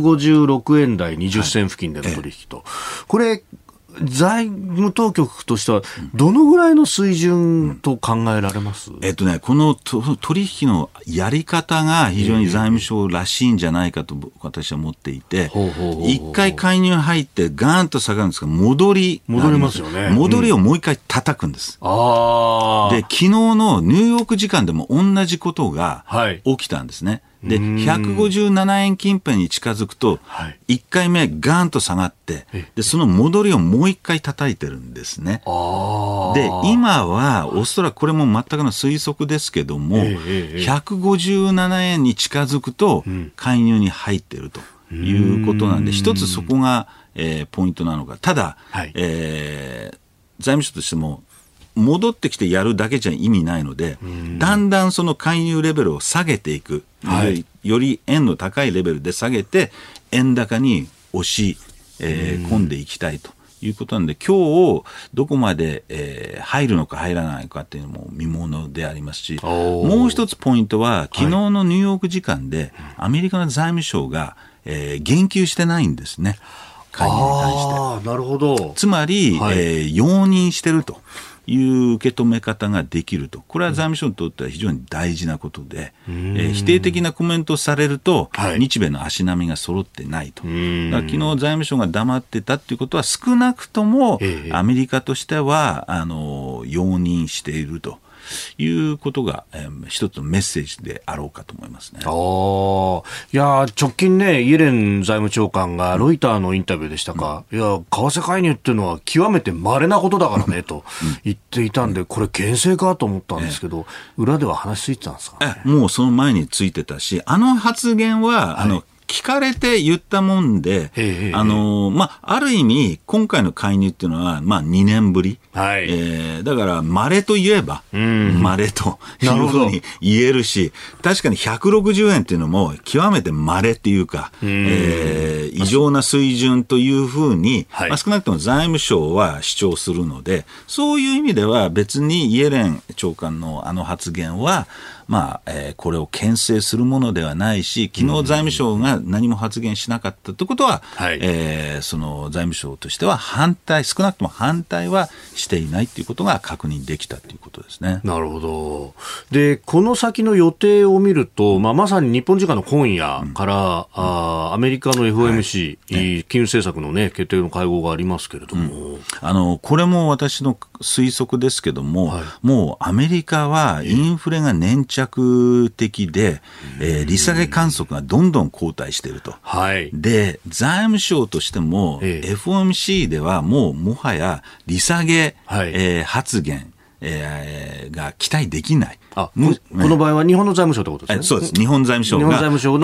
156円台20銭付近での取引と。これ財務当局としてはどのぐらいの水準と考えられます？ この取引のやり方が非常に財務省らしいんじゃないかと私は思っていて、一回介入入ってガーンと下がるんですが、戻りますよね。 戻りをもう一回叩くんです。で、昨日のニューヨーク時間でも同じことが起きたんですね。で、157円近辺に近づくと、1回目ガーンと下がって、で、その戻りをもう1回叩いてるんですね。で、今は、おそらくこれも全くの推測ですけども、157円に近づくと、介入に入っているということなんで、一つそこが、ポイントなのか。ただ、財務省としても、戻ってきてやるだけじゃ意味ないので、だんだんその介入レベルを下げていく、より円の高いレベルで下げて円高に押し、込んでいきたいということなんで、今日どこまで、入るのか入らないかっていうのも見ものでありますし、もう一つポイントは昨日のニューヨーク時間でアメリカの財務省が、言及してないんですね、介入に関して。 なるほど。 つまり、容認してるという受け止め方ができると。これは財務省にとっては非常に大事なことで、否定的なコメントをされると、日米の足並みが揃ってないと。だから昨日財務省が黙ってたということは、少なくともアメリカとしては容認しているということが、一つのメッセージであろうかと思いますね。 いや直近ね、イエレン財務長官がロイターのインタビューでしたか、いや為替介入っていうのは極めて稀なことだからねと言っていたんで、これ牽制かと思ったんですけど、裏では話ついてたんですかね。 もうその前についてたし、発言は聞かれて言ったもんで、ある意味今回の介入っていうのは2年ぶり、だから稀といえば稀というふうに言えるし、確かに160円っていうのも極めて稀っていうか、異常な水準というふうに、少なくとも財務省は主張するので、そういう意味では別にイエレン長官の発言はこれを牽制するものではないし、昨日財務省が何も発言しなかったということは、その財務省としては少なくとも反対はしていないということが確認できたということですね。 なるほど。で、この先の予定を見ると、まさに日本時間の今夜から、アメリカの FOMC、金融政策のね、決定の会合がありますけれども、 これも私の推測ですけども、もうアメリカはインフレが粘着的で、利下げ観測がどんどん後退していると。で、財務省としても、FOMC ではもはや利下げ、発言、が期待できない。 この場合は日本の財務省ってことですね。 そうです。日本財務省が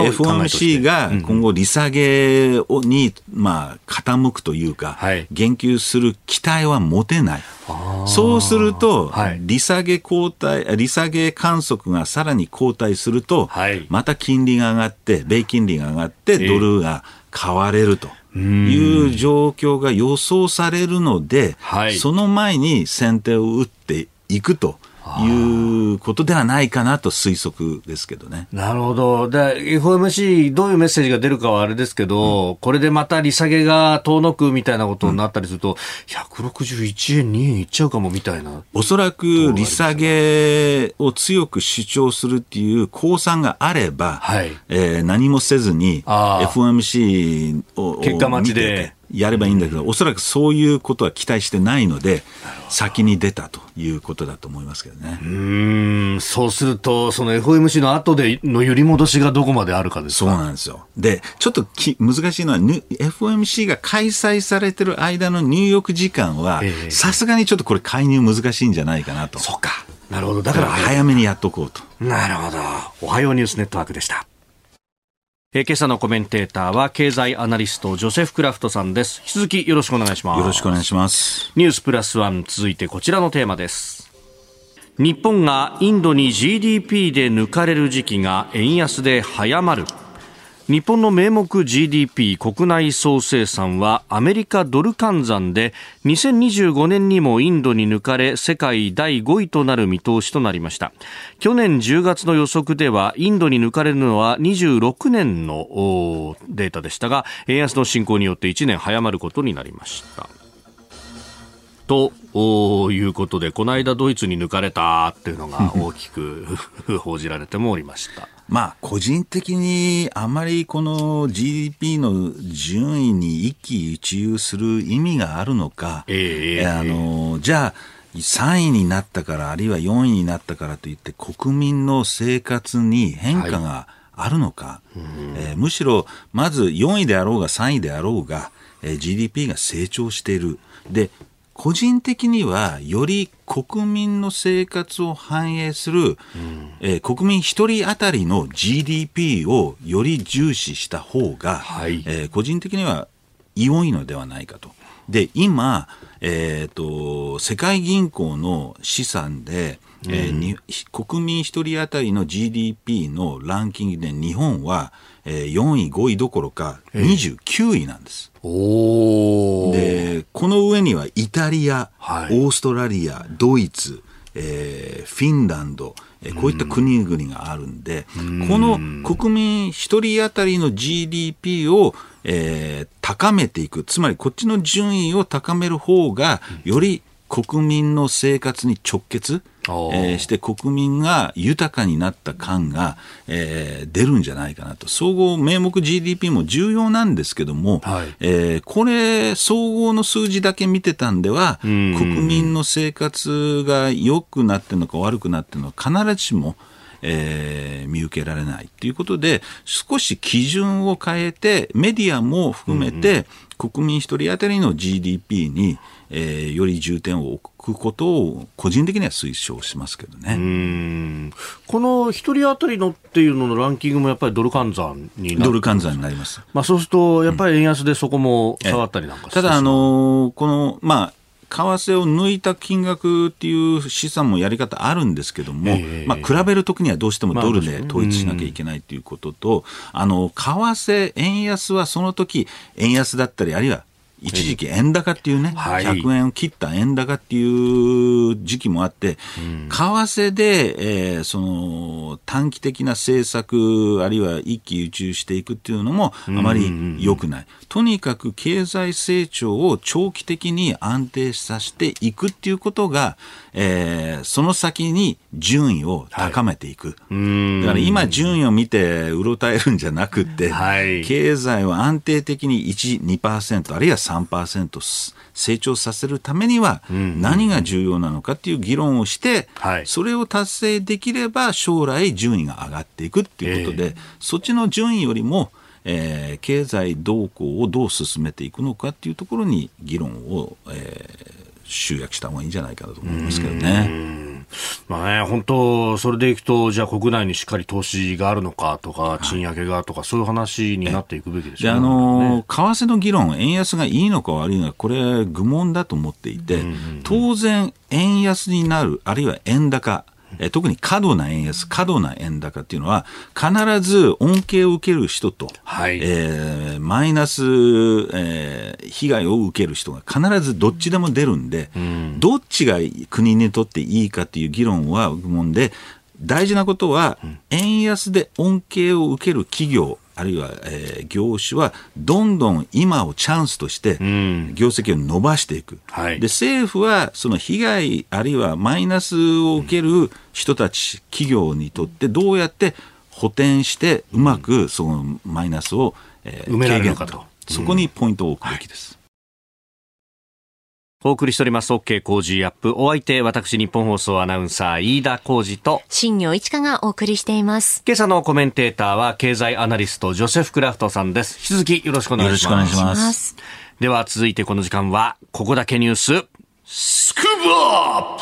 FOMC が今後利下げに傾くというか、言及する期待は持てない。そうすると、利下げ観測がさらに後退すると、また金利が上がって、米金利が上がってドルが買われるという状況が予想されるので、その前に先手を打っていくということではないかなと推測ですけどね。 なるほど。FOMC どういうメッセージが出るかはあれですけど、これでまた利下げが遠のくみたいなことになったりすると、161円2円いっちゃうかもみたいな。 おそらく利下げを強く主張するっていう公算があれば、何もせずに FOMC を結果待ちでやればいいんだけど、おそらくそういうことは期待してないので先に出たということだと思いますけどね。 そうするとその FOMC の後での揺り戻しがどこまであるかですか。 そうなんですよ。でちょっと難しいのは FOMC が開催されてる間の入浴時間はさすがにちょっとこれ介入難しいんじゃないかなと。 そうか、なるほど。だから早めにやっとこうと。 なるほど。おはようニュースネットワークでした。今朝のコメンテーターは経済アナリストジョセフ・クラフトさんです。引き続きよろしくお願いします。 よろしくお願いします。 ニュースプラスワン、続いてこちらのテーマです。日本がインドに GDP で抜かれる時期が円安で早まる。日本の名目 GDP 国内総生産はアメリカドル換算で2025年にもインドに抜かれ世界第5位となる見通しとなりました。去年10月の予測ではインドに抜かれるのは26年のデータでしたが、円安の進行によって1年早まることになりました。ということで、この間ドイツに抜かれたっていうのが大きく報じられてもおりました。 個人的にあまりこの GDP の順位に一喜一憂する意味があるのか、じゃあ3位になったからあるいは4位になったからといって国民の生活に変化があるのか、むしろまず4位であろうが3位であろうが、GDP が成長している。で個人的にはより国民の生活を反映する、国民一人当たりの GDP をより重視した方が、個人的には良いのではないかと。で今、世界銀行の試算で、国民一人当たりの GDP のランキングで日本は、4位5位どころか29位なんです。でこの上にはイタリア、オーストラリア、ドイツ、フィンランド、こういった国々があるんで、この国民一人当たりの GDP を、高めていく、つまりこっちの順位を高める方がより国民の生活に直結、して国民が豊かになった感が、出るんじゃないかなと。総合名目 GDP も重要なんですけども、これ総合の数字だけ見てたんでは国民の生活が良くなってるのか悪くなってるのか必ずしも見受けられないということで、少し基準を変えてメディアも含めて、国民一人当たりの GDP に、より重点を置くことを個人的には推奨しますけどね。 この一人当たりのっていうののランキングもやっぱりドル換算になる。 ドル換算になります。 そうするとやっぱり円安でそこも下がったりなんかして、 ただこの為替を抜いた金額っていう試算もやり方あるんですけども、比べるときにはどうしてもドルで統一しなきゃいけないということと、為替円安はその時円安だったり、あるいは一時期円高っていうね、100円を切った円高っていう時期もあって、為替で、その短期的な政策あるいは一喜一憂していくっていうのもあまり良くない。とにかく経済成長を長期的に安定させていくっていうことが、その先に順位を高めていく。だから今順位を見てうろたえるんじゃなくて、経済を安定的に 1、2% あるいは3% 成長させるためには何が重要なのかっていう議論をして、それを達成できれば将来順位が上がっていくっていうことで、そっちの順位よりも経済動向をどう進めていくのかっていうところに議論を、集約した方がいいんじゃないかなと思いますけどね。 本当それでいくと、じゃあ国内にしっかり投資があるのかとか、賃上げがとか、そういう話になっていくべきでしょうね。 為替の議論、円安がいいのか悪いのか、これ愚問だと思っていて、当然円安になる、あるいは円高、特に過度な円安、過度な円高っていうのは必ず恩恵を受ける人と、マイナス、被害を受ける人が必ずどっちでも出るんで、どっちが国にとっていいかっていう議論は愚問で、大事なことは、円安で恩恵を受ける企業あるいは、業種はどんどん今をチャンスとして業績を伸ばしていく、で政府はその被害あるいはマイナスを受ける人たち、企業にとってどうやって補填してうまくそのマイナスを、 埋められるのかと、 そこにポイントを置くべきです。 お送りしております OK 工事アップ。お相手、私日本放送アナウンサー飯田浩司と新業一華がお送りしています。 今朝のコメンテーターは経済アナリストジョセフ・クラフトさんです。引き続きよろしくお願いします。 よろしくお願いします。 では続いてこの時間はここだけニューススクープアッ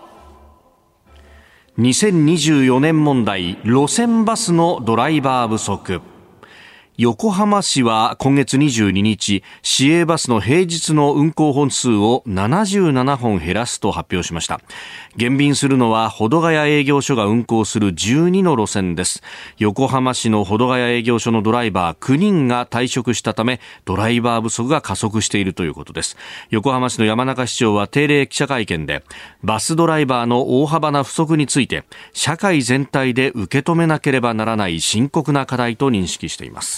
プ。2024年問題、路線バスのドライバー不足。横浜市は今月22日、市営バスの平日の運行本数を77本減らすと発表しました。減便するのは保土ヶ谷営業所が運行する12の路線です。横浜市の保土ヶ谷営業所のドライバー9人が退職したため、ドライバー不足が加速しているということです。横浜市の山中市長は定例記者会見で、バスドライバーの大幅な不足について、社会全体で受け止めなければならない深刻な課題と認識しています。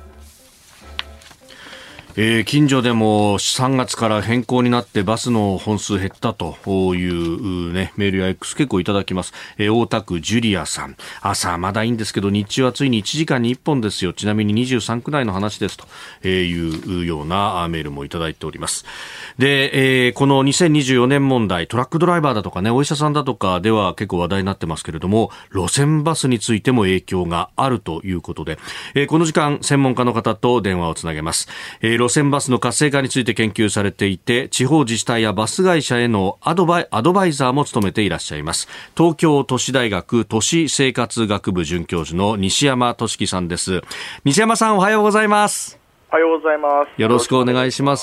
近所でも3月から変更になってバスの本数減ったという、ね、メールや X 結構いただきます。大田区ジュリアさん、朝まだいいんですけど日中はついに1時間に1本ですよ。ちなみに23区内の話ですというようなメールもいただいております。で、この2024年問題、トラックドライバーだとかね、お医者さんだとかでは結構話題になってますけれども、路線バスについても影響があるということで、この時間専門家の方と電話をつなげます。路線バスの活性化について研究されていて、地方自治体やバス会社へのアドバイザーも務めていらっしゃいます。東京都市大学都市生活学部准教授の西山俊樹さんです。西山さん、おはようございます。 おはようございます。 よろしくお願いします。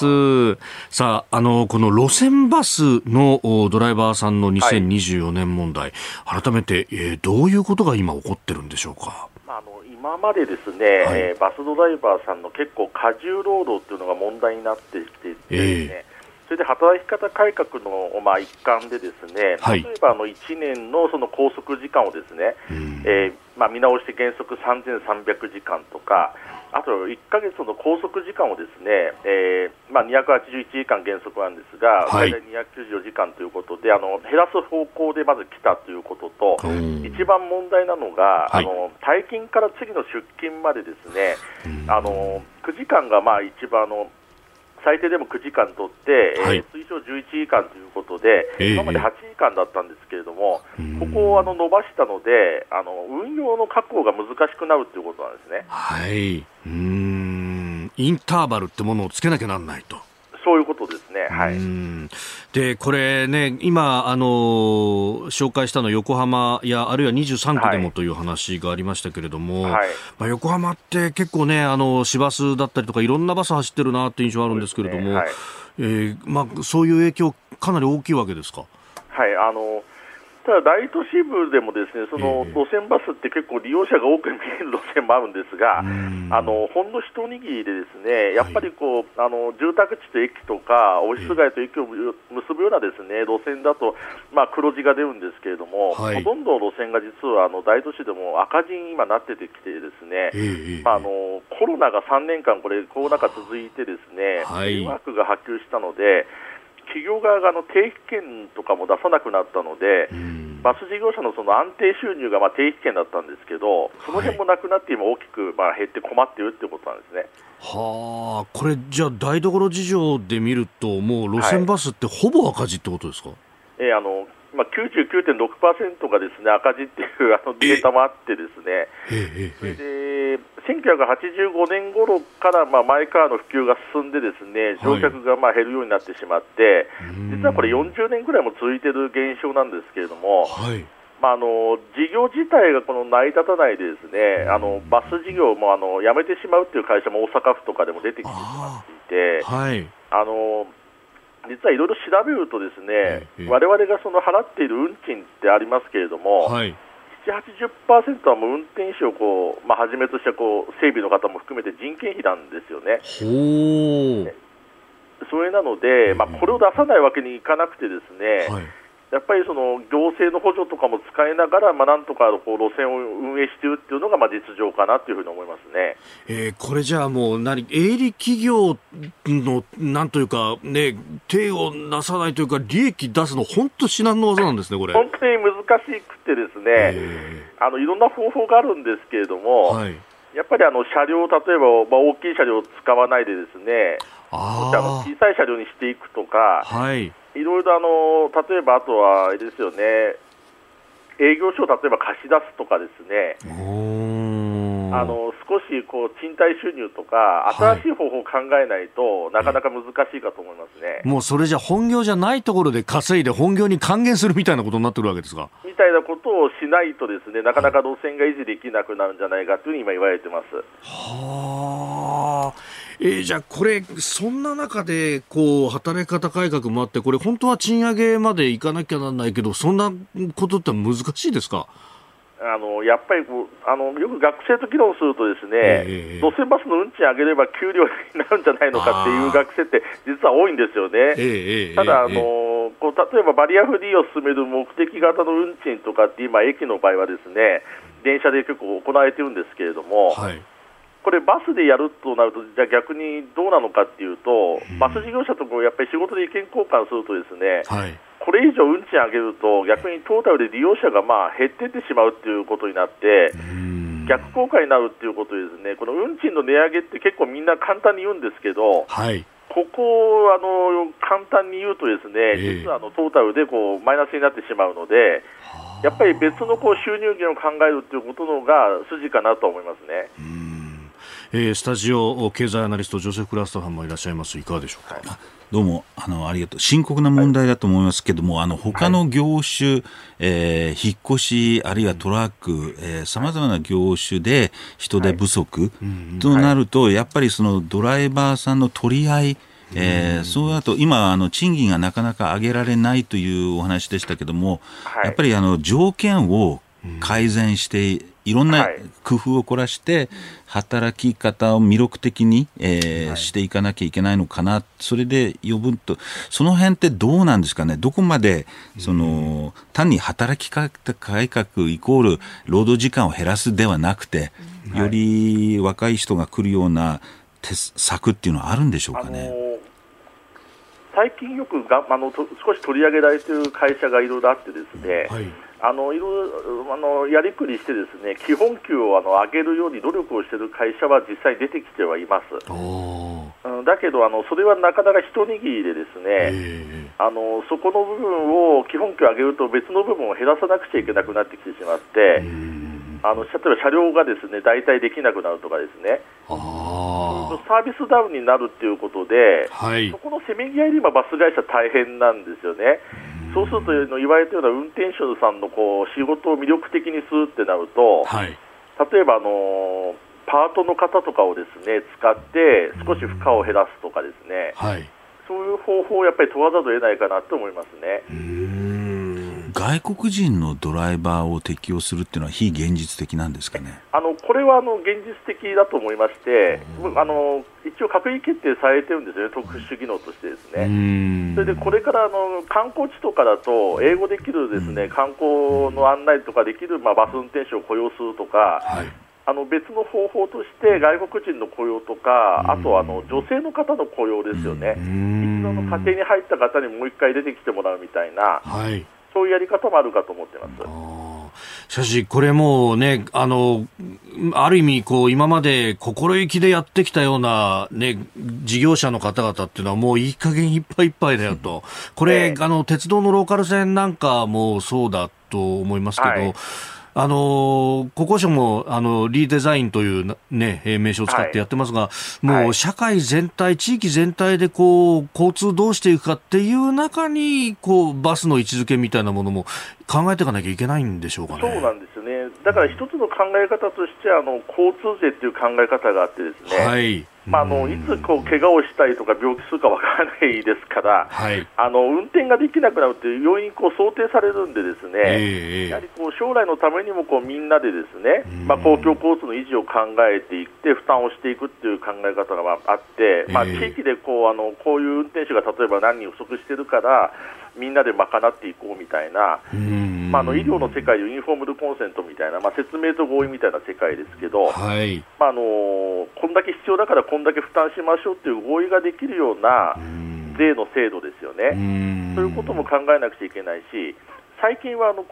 さあ、この路線バスのドライバーさんの2024年問題、改めて、どういうことが今起こってるんでしょうか。 今までですね、バスドライバーさんの結構過重労働っていうのが問題になってきていてですね、それで働き方改革の、一環でですね、例えば1年のその拘束時間をですね、見直して原則3300時間とか、あと1ヶ月の拘束時間をですね、281時間原則なんですが、大体294時間ということで、減らす方向でまず来たということと、一番問題なのが、退勤から次の出勤までですね、9時間が一番最低でも9時間取って、推奨11時間ということで、今まで8時間だったんですけれども、ここを伸ばしたので、運用の確保が難しくなるということなんですね。 はい。インターバルってものをつけなきゃなんないと。 そういうことですね。はい。 で、これね、今、紹介したの横浜や、あるいは23区でもという話がありましたけれども、横浜って結構ね、市バスだったりとか、いろんなバス走ってるなって印象あるんですけれども、そういう影響、かなり大きいわけですか。 はい。ただ大都市部でもですね、その路線バスって結構利用者が多く見える路線もあるんですが、ほんの一握りでですね、やっぱり住宅地と駅とかオフィス街と駅を結ぶようなですね路線だと黒字が出るんですけれども、ほとんどの路線が実は大都市でも赤字に今なってきてですね、コロナが3年間コロナ禍続いてですね、テレワークが波及したので。企業側が定期券とかも出さなくなったので、バス事業者のその安定収入が定期券だったんですけど、その辺もなくなって今大きく減って困っているということなんですね。 はあ、これじゃあ台所事情で見るともう路線バスってほぼ赤字ってことですか。 99.6% がですね赤字っていうデータもあってですね、それで1985年頃からマイカーの普及が進んでですね乗客が減るようになってしまって、実はこれ40年ぐらいも続いている現象なんですけれども、事業自体が成り立たないでですね、バス事業もやめてしまうっていう会社も大阪府とかでも出てきてしまっていて、実はいろいろ調べるとですね、我々が払っている運賃ってありますけれども、70-80% はもう運転手をはじめとした整備の方も含めて人件費なんですよね。それなので、これを出さないわけにいかなくてですね、やっぱり行政の補助とかも使いながら、なんとか路線を運営しているっていうのが実情かなというふうに思いますね。 これじゃあもう営利企業のなんというかね、手をなさないというか利益出すの本当至難の技なんですね。これ本当に難しくてですね、いろんな方法があるんですけれども、やっぱり車両、例えば大きい車両を使わないでですね、 小さい車両にしていくとか、いろいろ例えばあとはあれですよね、営業所を例えば貸し出すとかですね、少し賃貸収入とか新しい方法を考えないと、なかなか難しいかと思いますね。 もうそれじゃ本業じゃないところで稼いで本業に還元するみたいなことになってくるわけですか。 みたいなことをしないとですね、なかなか路線が維持できなくなるんじゃないかというふうに今言われてます。 はあ。じゃあこれそんな中で働き方改革もあって、これ本当は賃上げまでいかなきゃならないけど、そんなことって難しいですか。 やっぱりよく学生と議論するとですね、路線バスの運賃上げれば給料になるんじゃないのかっていう学生って実は多いんですよね。ただ例えばバリアフリーを進める目的型の運賃とかって今駅の場合はですね、電車で結構行われているんですけれども、これバスでやるとなると、じゃあ逆にどうなのかっていうと、バス事業者ともやっぱり仕事で意見交換するとですね、これ以上運賃上げると逆にトータルで利用者が減っていってしまうということになって、逆効果になるということですね。この運賃の値上げって結構みんな簡単に言うんですけど、ここを簡単に言うとですね、実はトータルでマイナスになってしまうので、やっぱり別の収入源を考えるということのが筋かなと思いますね。 スタジオ経済アナリストジョセフ・クラストさんもいらっしゃいます。いかがでしょうか。 どうもありがとう。深刻な問題だと思いますけども、他の業種、引っ越しあるいはトラック、さまざまな業種で人手不足となると、やっぱりそのドライバーさんの取り合い、そうだと今賃金がなかなか上げられないというお話でしたけども、やっぱり条件を改善していろんな工夫を凝らして働き方を魅力的に、していかなきゃいけないのかな。それで呼ぶと、その辺ってどうなんですかね。どこまで単に働き方改革イコール労働時間を減らすではなくて、より若い人が来るような策っていうのはあるんでしょうかね。 最近よく少し取り上げられている会社がいろいろあってですね、いろいろやりくりしてですね、基本給を上げるように努力をしている会社は実際出てきてはいます。だけどそれはなかなか一握りでですね、そこの部分を基本給を上げると別の部分を減らさなくちゃいけなくなってきてしまって、例えば車両がですね代替できなくなるとかですね、サービスダウンになるということで、そこのせめぎ合いで今バス会社大変なんですよね。そうすると言われたような運転手さんの仕事を魅力的にするってなると、例えばパートの方とかをですね使って少し負荷を減らすとかですね、そういう方法をやっぱり問わざるを得ないかなと思いますね。 外国人のドライバーを適用するっていうのは非現実的なんですかね。 これは現実的だと思いまして、一応閣議決定されてるんですよね、特殊技能としてですね。それでこれから観光地とかだと英語できるですね、観光の案内とかできるバス運転手を雇用するとか、別の方法として外国人の雇用とか、あと女性の方の雇用ですよね。一度の家庭に入った方にもう一回出てきてもらうみたいな、そういうやり方もあるかと思ってます。 しかしこれもね、ある意味今まで心意気でやってきたようなね事業者の方々っていうのはもういい加減いっぱいいっぱいだよと。これ鉄道のローカル線なんかもそうだと思いますけど、国交省もリーデザインというね名称を使ってやってますが、もう社会全体、地域全体で交通どうしていくかっていう中にバスの位置づけみたいなものも考えていかなきゃいけないんでしょうかね。 そうなんですよね。だから一つの考え方としては交通税っていう考え方があってですね、いつ怪我をしたりとか病気するかわからないですから、運転ができなくなるという要因想定されるんでですね、やはり将来のためにもみんなでですね、公共交通の維持を考えていって負担をしていくっていう考え方があって、地域でこういう運転手が例えば何人不足しているからみんなで賄っていこうみたいな、医療の世界でユニフォームドコンセントみたいな、説明と合意みたいな世界ですけど、こんだけ必要だからこんだけ負担しましょうという合意ができるような税の制度ですよね。そういうことも考えなくちゃいけないし、最近は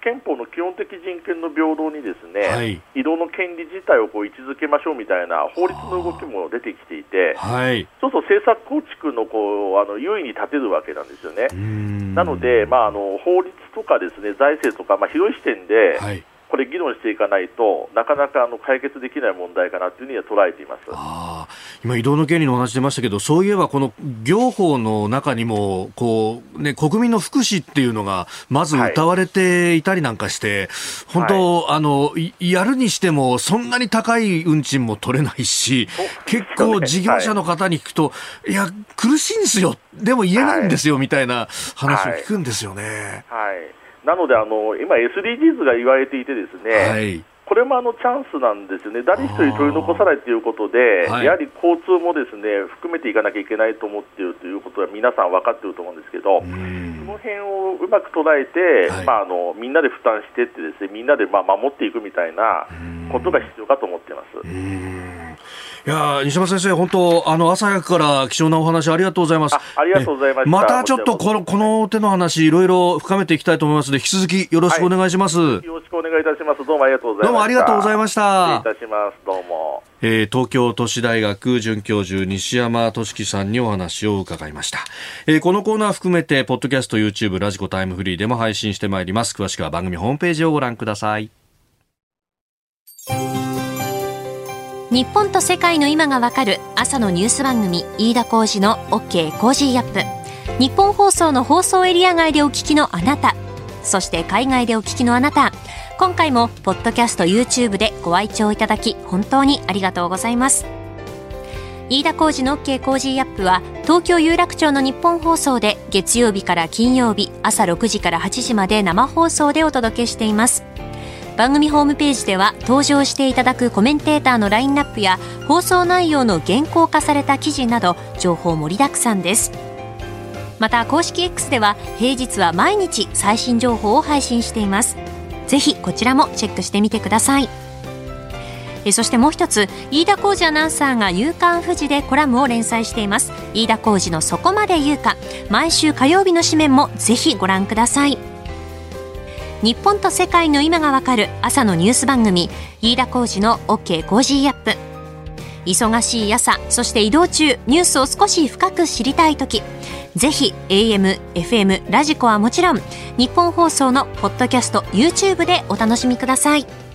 憲法の基本的人権の平等にですね、移動の権利自体を位置づけましょうみたいな法律の動きも出てきていて、そうすると政策構築の優位に立てるわけなんですよね。なので、法律とかですね、財政とか、広い視点で、これ議論していかないとなかなか解決できない問題かなというふうには捉えています。 今移動の権利のお話出ましたけど、そういえばこの行法の中にも国民の福祉っていうのがまず謳われていたりなんかして、本当、やるにしてもそんなに高い運賃も取れないし、結構事業者の方に聞くと、いや苦しいんですよ、でも言えないんですよ、みたいな話を聞くんですよね。 なので今 SDGs が言われていてですね、これもチャンスなんですよね。誰一人取り残さないということで、やはり交通もですね含めていかなきゃいけないと思っているということは皆さん分かっていると思うんですけど、その辺をうまく捉えて、みんなで負担してってですね、みんなで守っていくみたいなことが必要かと思っています。 いや西山先生、本当朝早くから貴重なお話ありがとうございます。 ありがとうございました。 またちょっとこの手の話いろいろ深めていきたいと思いますので、引き続きよろしくお願いします。よろしくお願いいたします。どうもありがとうございました。 どうもありがとうございました。 失礼いたします。どうも。 東京都市大学准教授西山俊樹さんにお話を伺いました。このコーナー含めてポッドキャスト、YouTube、ラジコタイムフリーでも配信してまいります。詳しくは番組ホームページをご覧ください。 日本と世界の今がわかる朝のニュース番組、飯田浩司の OK コージーアップ。日本放送の放送エリア外でお聞きのあなた、そして海外でお聞きのあなた、今回もポッドキャスト YouTube でご愛聴いただき本当にありがとうございます。飯田浩司の OK コージーアップは東京有楽町の日本放送で月曜日から金曜日朝6時から8時まで生放送でお届けしています。番組ホームページでは登場していただくコメンテーターのラインナップや放送内容の原稿化された記事など情報盛りだくさんです。また公式 X では平日は毎日最新情報を配信しています。ぜひこちらもチェックしてみてください。そしてもう一つ、飯田浩司アナウンサーが夕刊フジでコラムを連載しています。飯田浩司のそこまで言うか、毎週火曜日の紙面もぜひご覧ください。日本と世界の今がわかる朝のニュース番組、飯田浩司の OK コージーアップ。忙しい朝、そして移動中、ニュースを少し深く知りたいとき、ぜひ AM、FM、ラジコはもちろん日本放送のポッドキャスト、YouTube でお楽しみください。